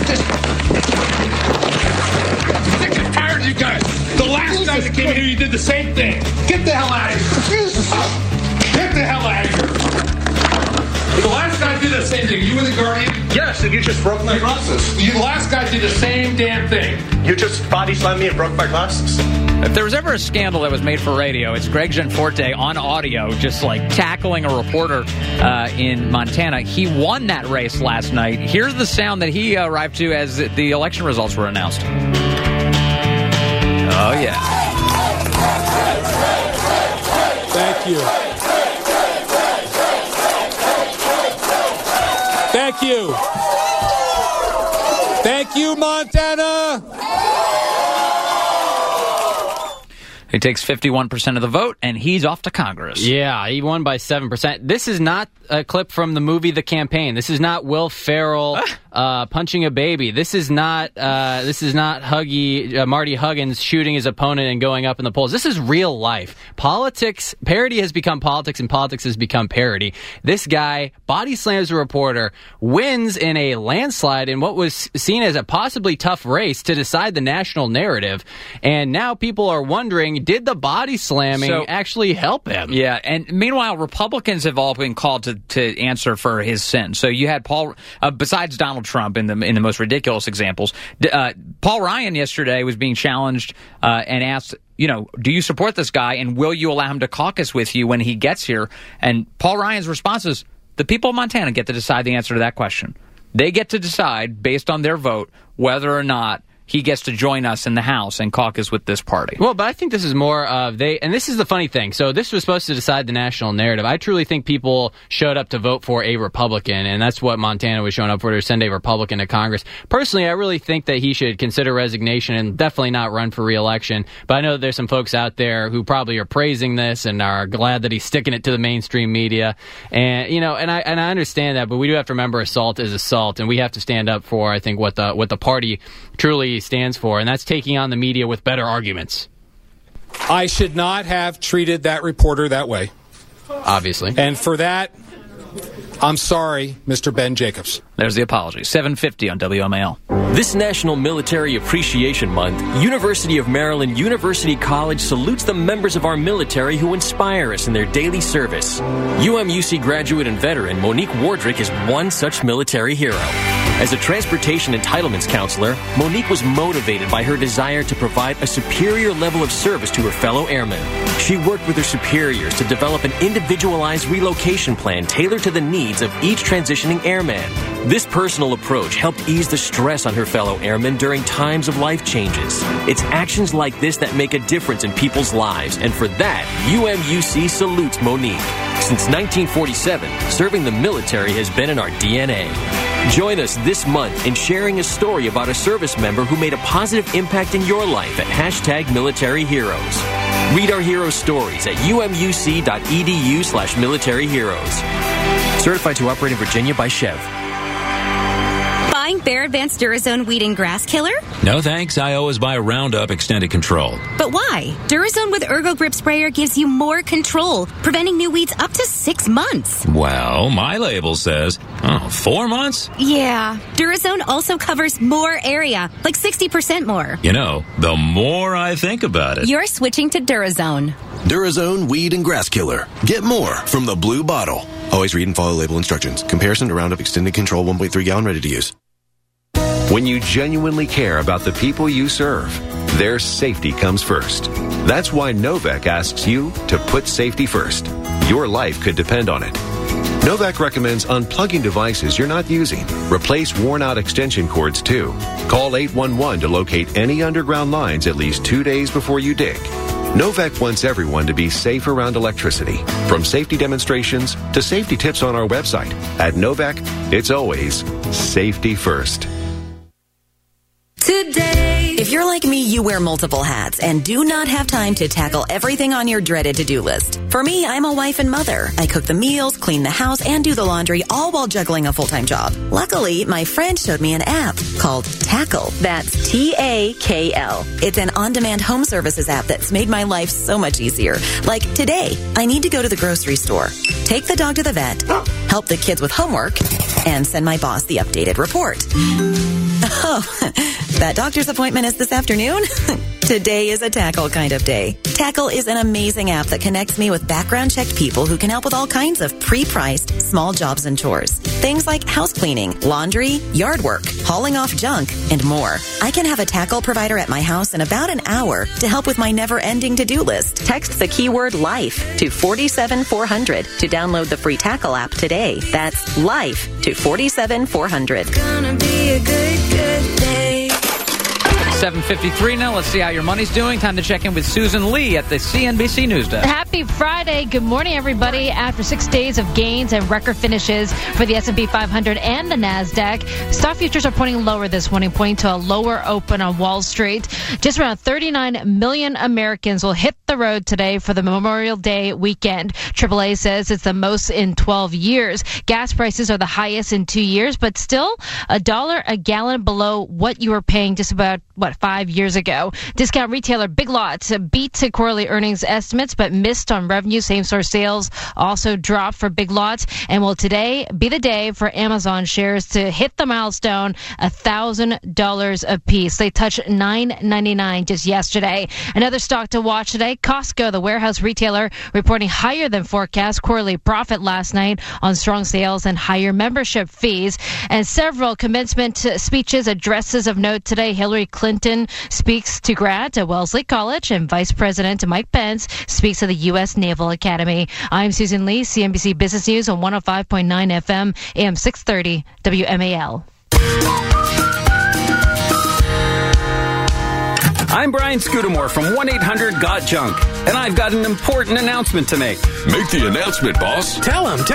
[SPEAKER 21] Sick and tired of you guys. The last guy that came here, you did the same thing. Get the hell out of here. Get the hell out of here. The last guy did the same thing. You were the guardian?
[SPEAKER 20] Yes, and you just broke my glasses.
[SPEAKER 21] The last guy did the same damn thing.
[SPEAKER 20] You just body slammed me and broke my glasses.
[SPEAKER 16] If there was ever a scandal that was made for radio, it's Greg Gianforte on audio just like tackling a reporter in Montana. He won that race last night. Here's the sound that he arrived to as the election results were announced. Oh, yeah.
[SPEAKER 22] Thank you. Thank you. Thank you, Montana.
[SPEAKER 16] He takes 51% of the vote, and he's off to Congress.
[SPEAKER 17] Yeah, he won by 7%. This is not a clip from the movie The Campaign. This is not Will Ferrell punching a baby. This is not Marty Huggins shooting his opponent and going up in the polls. This is real life. Politics, parody has become politics, and politics has become parody. This guy body slams a reporter, wins in a landslide in what was seen as a possibly tough race to decide the national narrative, and now people are wondering, did the body slamming actually help him?
[SPEAKER 16] Yeah, and meanwhile, Republicans have all been called to answer for his sin. So you had Paul, besides Donald Trump in the most ridiculous examples, Paul Ryan yesterday was being challenged and asked, do you support this guy, and will you allow him to caucus with you when he gets here? And Paul Ryan's response is, the people of Montana get to decide the answer to that question. They get to decide, based on their vote, whether or not he gets to join us in the House and caucus with this party.
[SPEAKER 17] Well, but I think this is more of and this is the funny thing. So this was supposed to decide the national narrative. I truly think people showed up to vote for a Republican, and that's what Montana was showing up for, to send a Republican to Congress. Personally, I really think that he should consider resignation and definitely not run for re-election. But I know that there's some folks out there who probably are praising this and are glad that he's sticking it to the mainstream media. And, and I understand that, but we do have to remember assault is assault, and we have to stand up for, I think, what the party truly stands for, and that's taking on the media with better arguments.
[SPEAKER 22] I should not have treated that reporter that way.
[SPEAKER 17] Obviously.
[SPEAKER 22] And for that, I'm sorry, Mr. Ben Jacobs.
[SPEAKER 16] There's the apology. 7:50 on WMAL.
[SPEAKER 4] This National Military Appreciation Month, University of Maryland University College salutes the members of our military who inspire us in their daily service. UMUC graduate and veteran Monique Wardrick is one such military hero. As a transportation entitlements counselor, Monique was motivated by her desire to provide a superior level of service to her fellow airmen. She worked with her superiors to develop an individualized relocation plan tailored to the needs of each transitioning airman. This personal approach helped ease the stress on her fellow airmen during times of life changes. It's actions like this that make a difference in people's lives, and for that, UMUC salutes Monique. Since 1947, serving the military has been in our DNA. Join us this month in sharing a story about a service member who made a positive impact in your life at #MilitaryHeroes. Read our hero stories at umuc.edu/militaryheroes. Certified to operate in Virginia by Chev.
[SPEAKER 6] Buying Bear Advanced Durazone Weed and Grass Killer?
[SPEAKER 12] No thanks. I always buy Roundup Extended Control.
[SPEAKER 6] But why? Durazone with Ergo Grip Sprayer gives you more control, preventing new weeds up to 6 months.
[SPEAKER 12] Well, my label says, 4 months?
[SPEAKER 6] Yeah. Durazone also covers more area, like 60% more.
[SPEAKER 12] The more I think about it.
[SPEAKER 6] You're switching to Durazone.
[SPEAKER 19] Durazone Weed and Grass Killer. Get more from the blue bottle. Always read and follow label instructions. Comparison to Roundup Extended Control 1.3 gallon ready to use.
[SPEAKER 23] When you genuinely care about the people you serve, their safety comes first. That's why Novak asks you to put safety first. Your life could depend on it. Novak recommends unplugging devices you're not using. Replace worn-out extension cords, too. Call 811 to locate any underground lines at least 2 days before you dig. Novak wants everyone to be safe around electricity. From safety demonstrations to safety tips on our website. At Novak, it's always safety first.
[SPEAKER 24] Today. If you're like me, you wear multiple hats and do not have time to tackle everything on your dreaded to-do list. For me, I'm a wife and mother. I cook the meals, clean the house, and do the laundry, all while juggling a full-time job. Luckily, my friend showed me an app called Tackle. That's Takl. It's an on-demand home services app that's made my life so much easier. Like today, I need to go to the grocery store, take the dog to the vet, help the kids with homework, and send my boss the updated report. Oh, that doctor's appointment is this afternoon? Today is a Tackle kind of day. Tackle is an amazing app that connects me with background-checked people who can help with all kinds of pre-priced small jobs and chores. Things like house cleaning, laundry, yard work, hauling off junk, and more. I can have a Tackle provider at my house in about an hour to help with my never-ending to-do list. Text the keyword LIFE to 47400 to download the free Tackle app today. That's LIFE to 47400. Gonna be a good day.
[SPEAKER 16] 7:53 now. Let's see how your money's doing. Time to check in with Susan Lee at the CNBC News Desk.
[SPEAKER 7] Happy Friday. Good morning, everybody. After 6 days of gains and record finishes for the S&P 500 and the NASDAQ, stock futures are pointing lower this morning, pointing to a lower open on Wall Street. Just around 39 million Americans will hit the road today for the Memorial Day weekend. AAA says it's the most in 12 years. Gas prices are the highest in 2 years, but still $1 a gallon below what you were paying just about, 5 years ago. Discount retailer Big Lots beat quarterly earnings estimates, but missed on revenue. Same-store sales also dropped for Big Lots. And will today be the day for Amazon shares to hit the milestone $1,000 a piece? They touched $9.99 just yesterday. Another stock to watch today, Costco, the warehouse retailer, reporting higher than forecast quarterly profit last night on strong sales and higher membership fees. And several commencement speeches, addresses of note today. Hillary Clinton speaks to grads at Wellesley College, and Vice President Mike Pence speaks to the U.S. Naval Academy. I'm Susan Lee, CNBC Business News on 105.9 FM, AM 630, WMAL.
[SPEAKER 8] I'm Brian Scudamore from 1-800-GOT-JUNK, and I've got an important announcement to make.
[SPEAKER 19] Make the announcement, boss.
[SPEAKER 8] Tell him.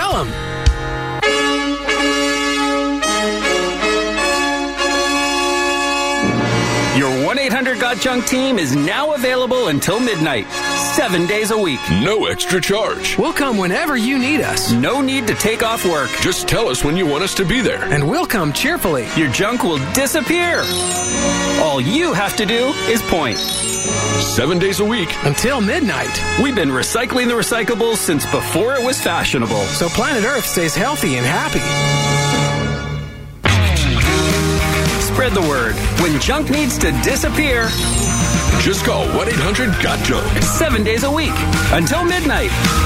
[SPEAKER 8] Your 1-800-GOT-JUNK team is now available until midnight, 7 days a week.
[SPEAKER 19] No extra charge.
[SPEAKER 8] We'll come whenever you need us. No need to take off work.
[SPEAKER 19] Just tell us when you want us to be there.
[SPEAKER 8] And we'll come cheerfully. Your junk will disappear. All you have to do is point.
[SPEAKER 19] 7 days a week.
[SPEAKER 8] Until midnight. We've been recycling the recyclables since before it was fashionable. So planet Earth stays healthy and happy. Spread the word. When junk needs to disappear,
[SPEAKER 19] just call 1-800-GOT-JUNK.
[SPEAKER 8] 7 days a week. Until midnight.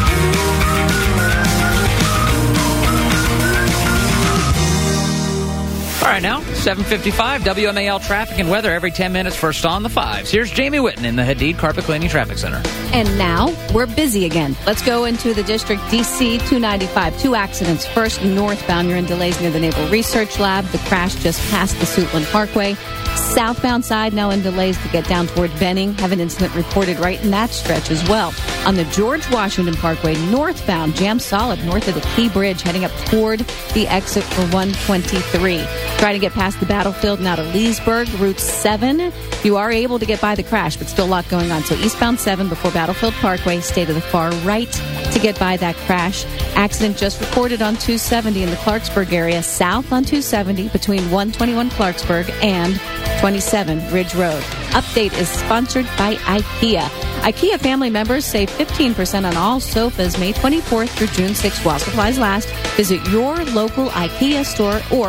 [SPEAKER 16] All right, now, 7:55, WMAL traffic and weather every 10 minutes, first on the fives. Here's Jamie Whitten in the Hadid Carpet Cleaning Traffic Center.
[SPEAKER 14] And now, we're busy again. Let's go into the district, DC 295. 2 accidents. First, northbound, you're in delays near the Naval Research Lab. The crash just passed the Suitland Parkway. Southbound side, now in delays to get down toward Benning. Have an incident reported right in that stretch as well. On the George Washington Parkway, northbound, jam solid north of the Key Bridge, heading up toward the exit for 123. Trying to get past the battlefield now to Leesburg, Route 7. You are able to get by the crash, but still a lot going on. So eastbound 7 before Battlefield Parkway, stay to the far right to get by that crash. Accident just reported on 270 in the Clarksburg area, south on 270 between 121 Clarksburg and 27 Ridge Road. Update is sponsored by IKEA. IKEA family members save 15% on all sofas May 24th through June 6th while supplies last. Visit your local IKEA store or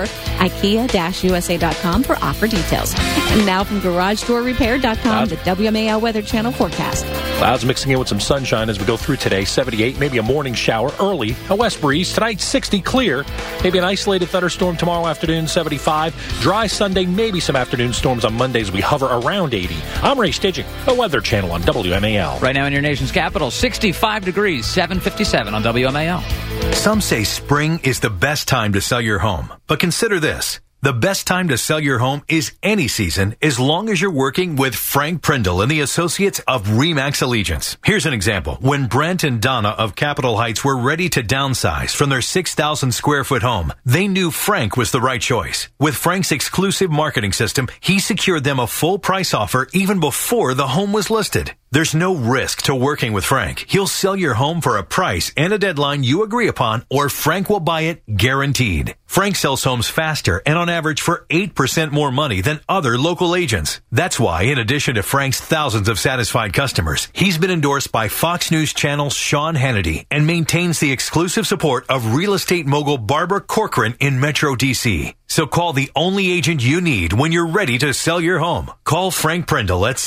[SPEAKER 14] IKEA-USA.com for offer details. And now from GarageDoorRepair.com, the WMAL Weather Channel forecast.
[SPEAKER 15] Clouds mixing in with some sunshine as we go through today. 78, maybe a morning shower early. A west breeze. Tonight, 60 clear. Maybe an isolated thunderstorm tomorrow afternoon, 75. Dry Sunday, maybe some afternoon storms on Mondays. We hover around 80. I'm Ray Stidging, the Weather Channel on WMAL.
[SPEAKER 16] Right now in your nation's capital, 65 degrees, 7:57 on WMAL.
[SPEAKER 9] Some say spring is the best time to sell your home. But consider this. The best time to sell your home is any season, as long as you're working with Frank Prindle and the associates of RE/MAX Allegiance. Here's an example. When Brent and Donna of Capitol Heights were ready to downsize from their 6,000 square foot home, they knew Frank was the right choice. With Frank's exclusive marketing system, he secured them a full price offer even before the home was listed. There's no risk to working with Frank. He'll sell your home for a price and a deadline you agree upon, or Frank will buy it guaranteed. Frank sells homes faster and on average for 8% more money than other local agents. That's why, in addition to Frank's thousands of satisfied customers, he's been endorsed by Fox News Channel's Sean Hannity and maintains the exclusive support of real estate mogul Barbara Corcoran in Metro DC. So call the only agent you need when you're ready to sell your home. Call Frank Prindle at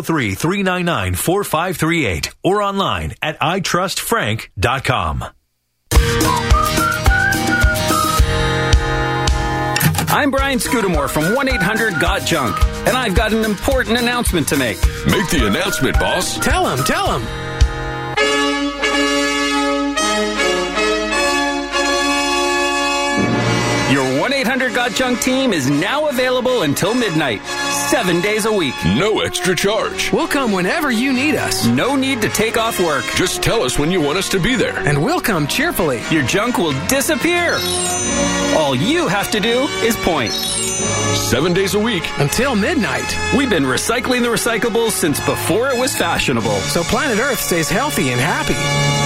[SPEAKER 9] 703-399-4538 or online at itrustfrank.com.
[SPEAKER 8] I'm Brian Scudamore from 1-800-GOT-JUNK, and I've got an important announcement to make.
[SPEAKER 19] Make the announcement, boss.
[SPEAKER 8] Tell him. Your
[SPEAKER 2] 1-800-GOT-JUNK team is now available until midnight, 7 days a week.
[SPEAKER 10] No extra charge.
[SPEAKER 2] We'll come whenever you need us. No need to take off work.
[SPEAKER 10] Just tell us when you want us to be there.
[SPEAKER 2] And we'll come cheerfully. Your junk will disappear. All you have to do is point.
[SPEAKER 10] 7 days a week.
[SPEAKER 2] Until midnight. We've been recycling the recyclables since before it was fashionable. So planet Earth stays healthy and happy.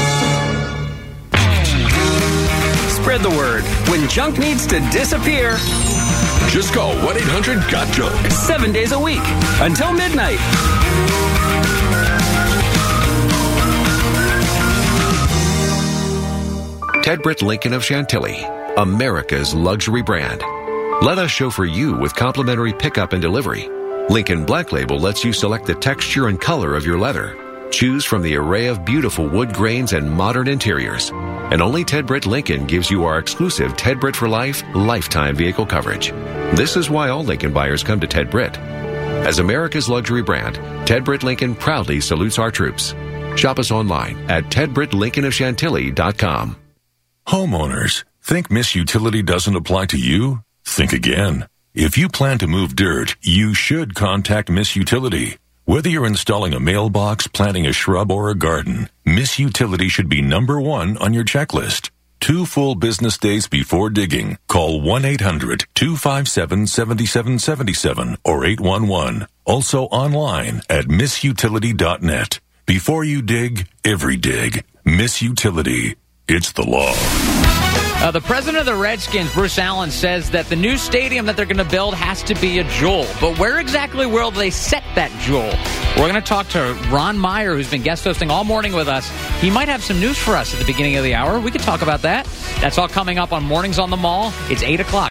[SPEAKER 2] Spread the word. When junk needs to disappear,
[SPEAKER 10] just call 1-800-GOT-JUNK.
[SPEAKER 2] 7 days a week. Until midnight.
[SPEAKER 23] Ted Britt Lincoln of Chantilly, America's luxury brand. Let us chauffeur you with complimentary pickup and delivery. Lincoln Black Label lets you select the texture and color of your leather. Choose from the array of beautiful wood grains and modern interiors. And only Ted Britt Lincoln gives you our exclusive Ted Britt for Life lifetime vehicle coverage. This is why all Lincoln buyers come to Ted Britt. As America's luxury brand, Ted Britt Lincoln proudly salutes our troops. Shop us online at TedBrittLincolnofChantilly.com.
[SPEAKER 10] Homeowners, think Miss Utility doesn't apply to you? Think again. If you plan to move dirt, you should contact Miss Utility. Whether you're installing a mailbox, planting a shrub, or a garden, Miss Utility should be number one on your checklist. 2 full business days before digging, call 1-800-257-7777 or 811. Also online at missutility.net. Before you dig, every dig. Miss Utility. It's the law.
[SPEAKER 16] The president of the Redskins, Bruce Allen, says that the new stadium that they're going to build has to be a jewel. But where exactly will they set that jewel? We're going to talk to Ron Meyer, who's been guest hosting all morning with us. He might have some news for us at the beginning of the hour. We could talk about that. That's all coming up on Mornings on the Mall. It's 8 o'clock.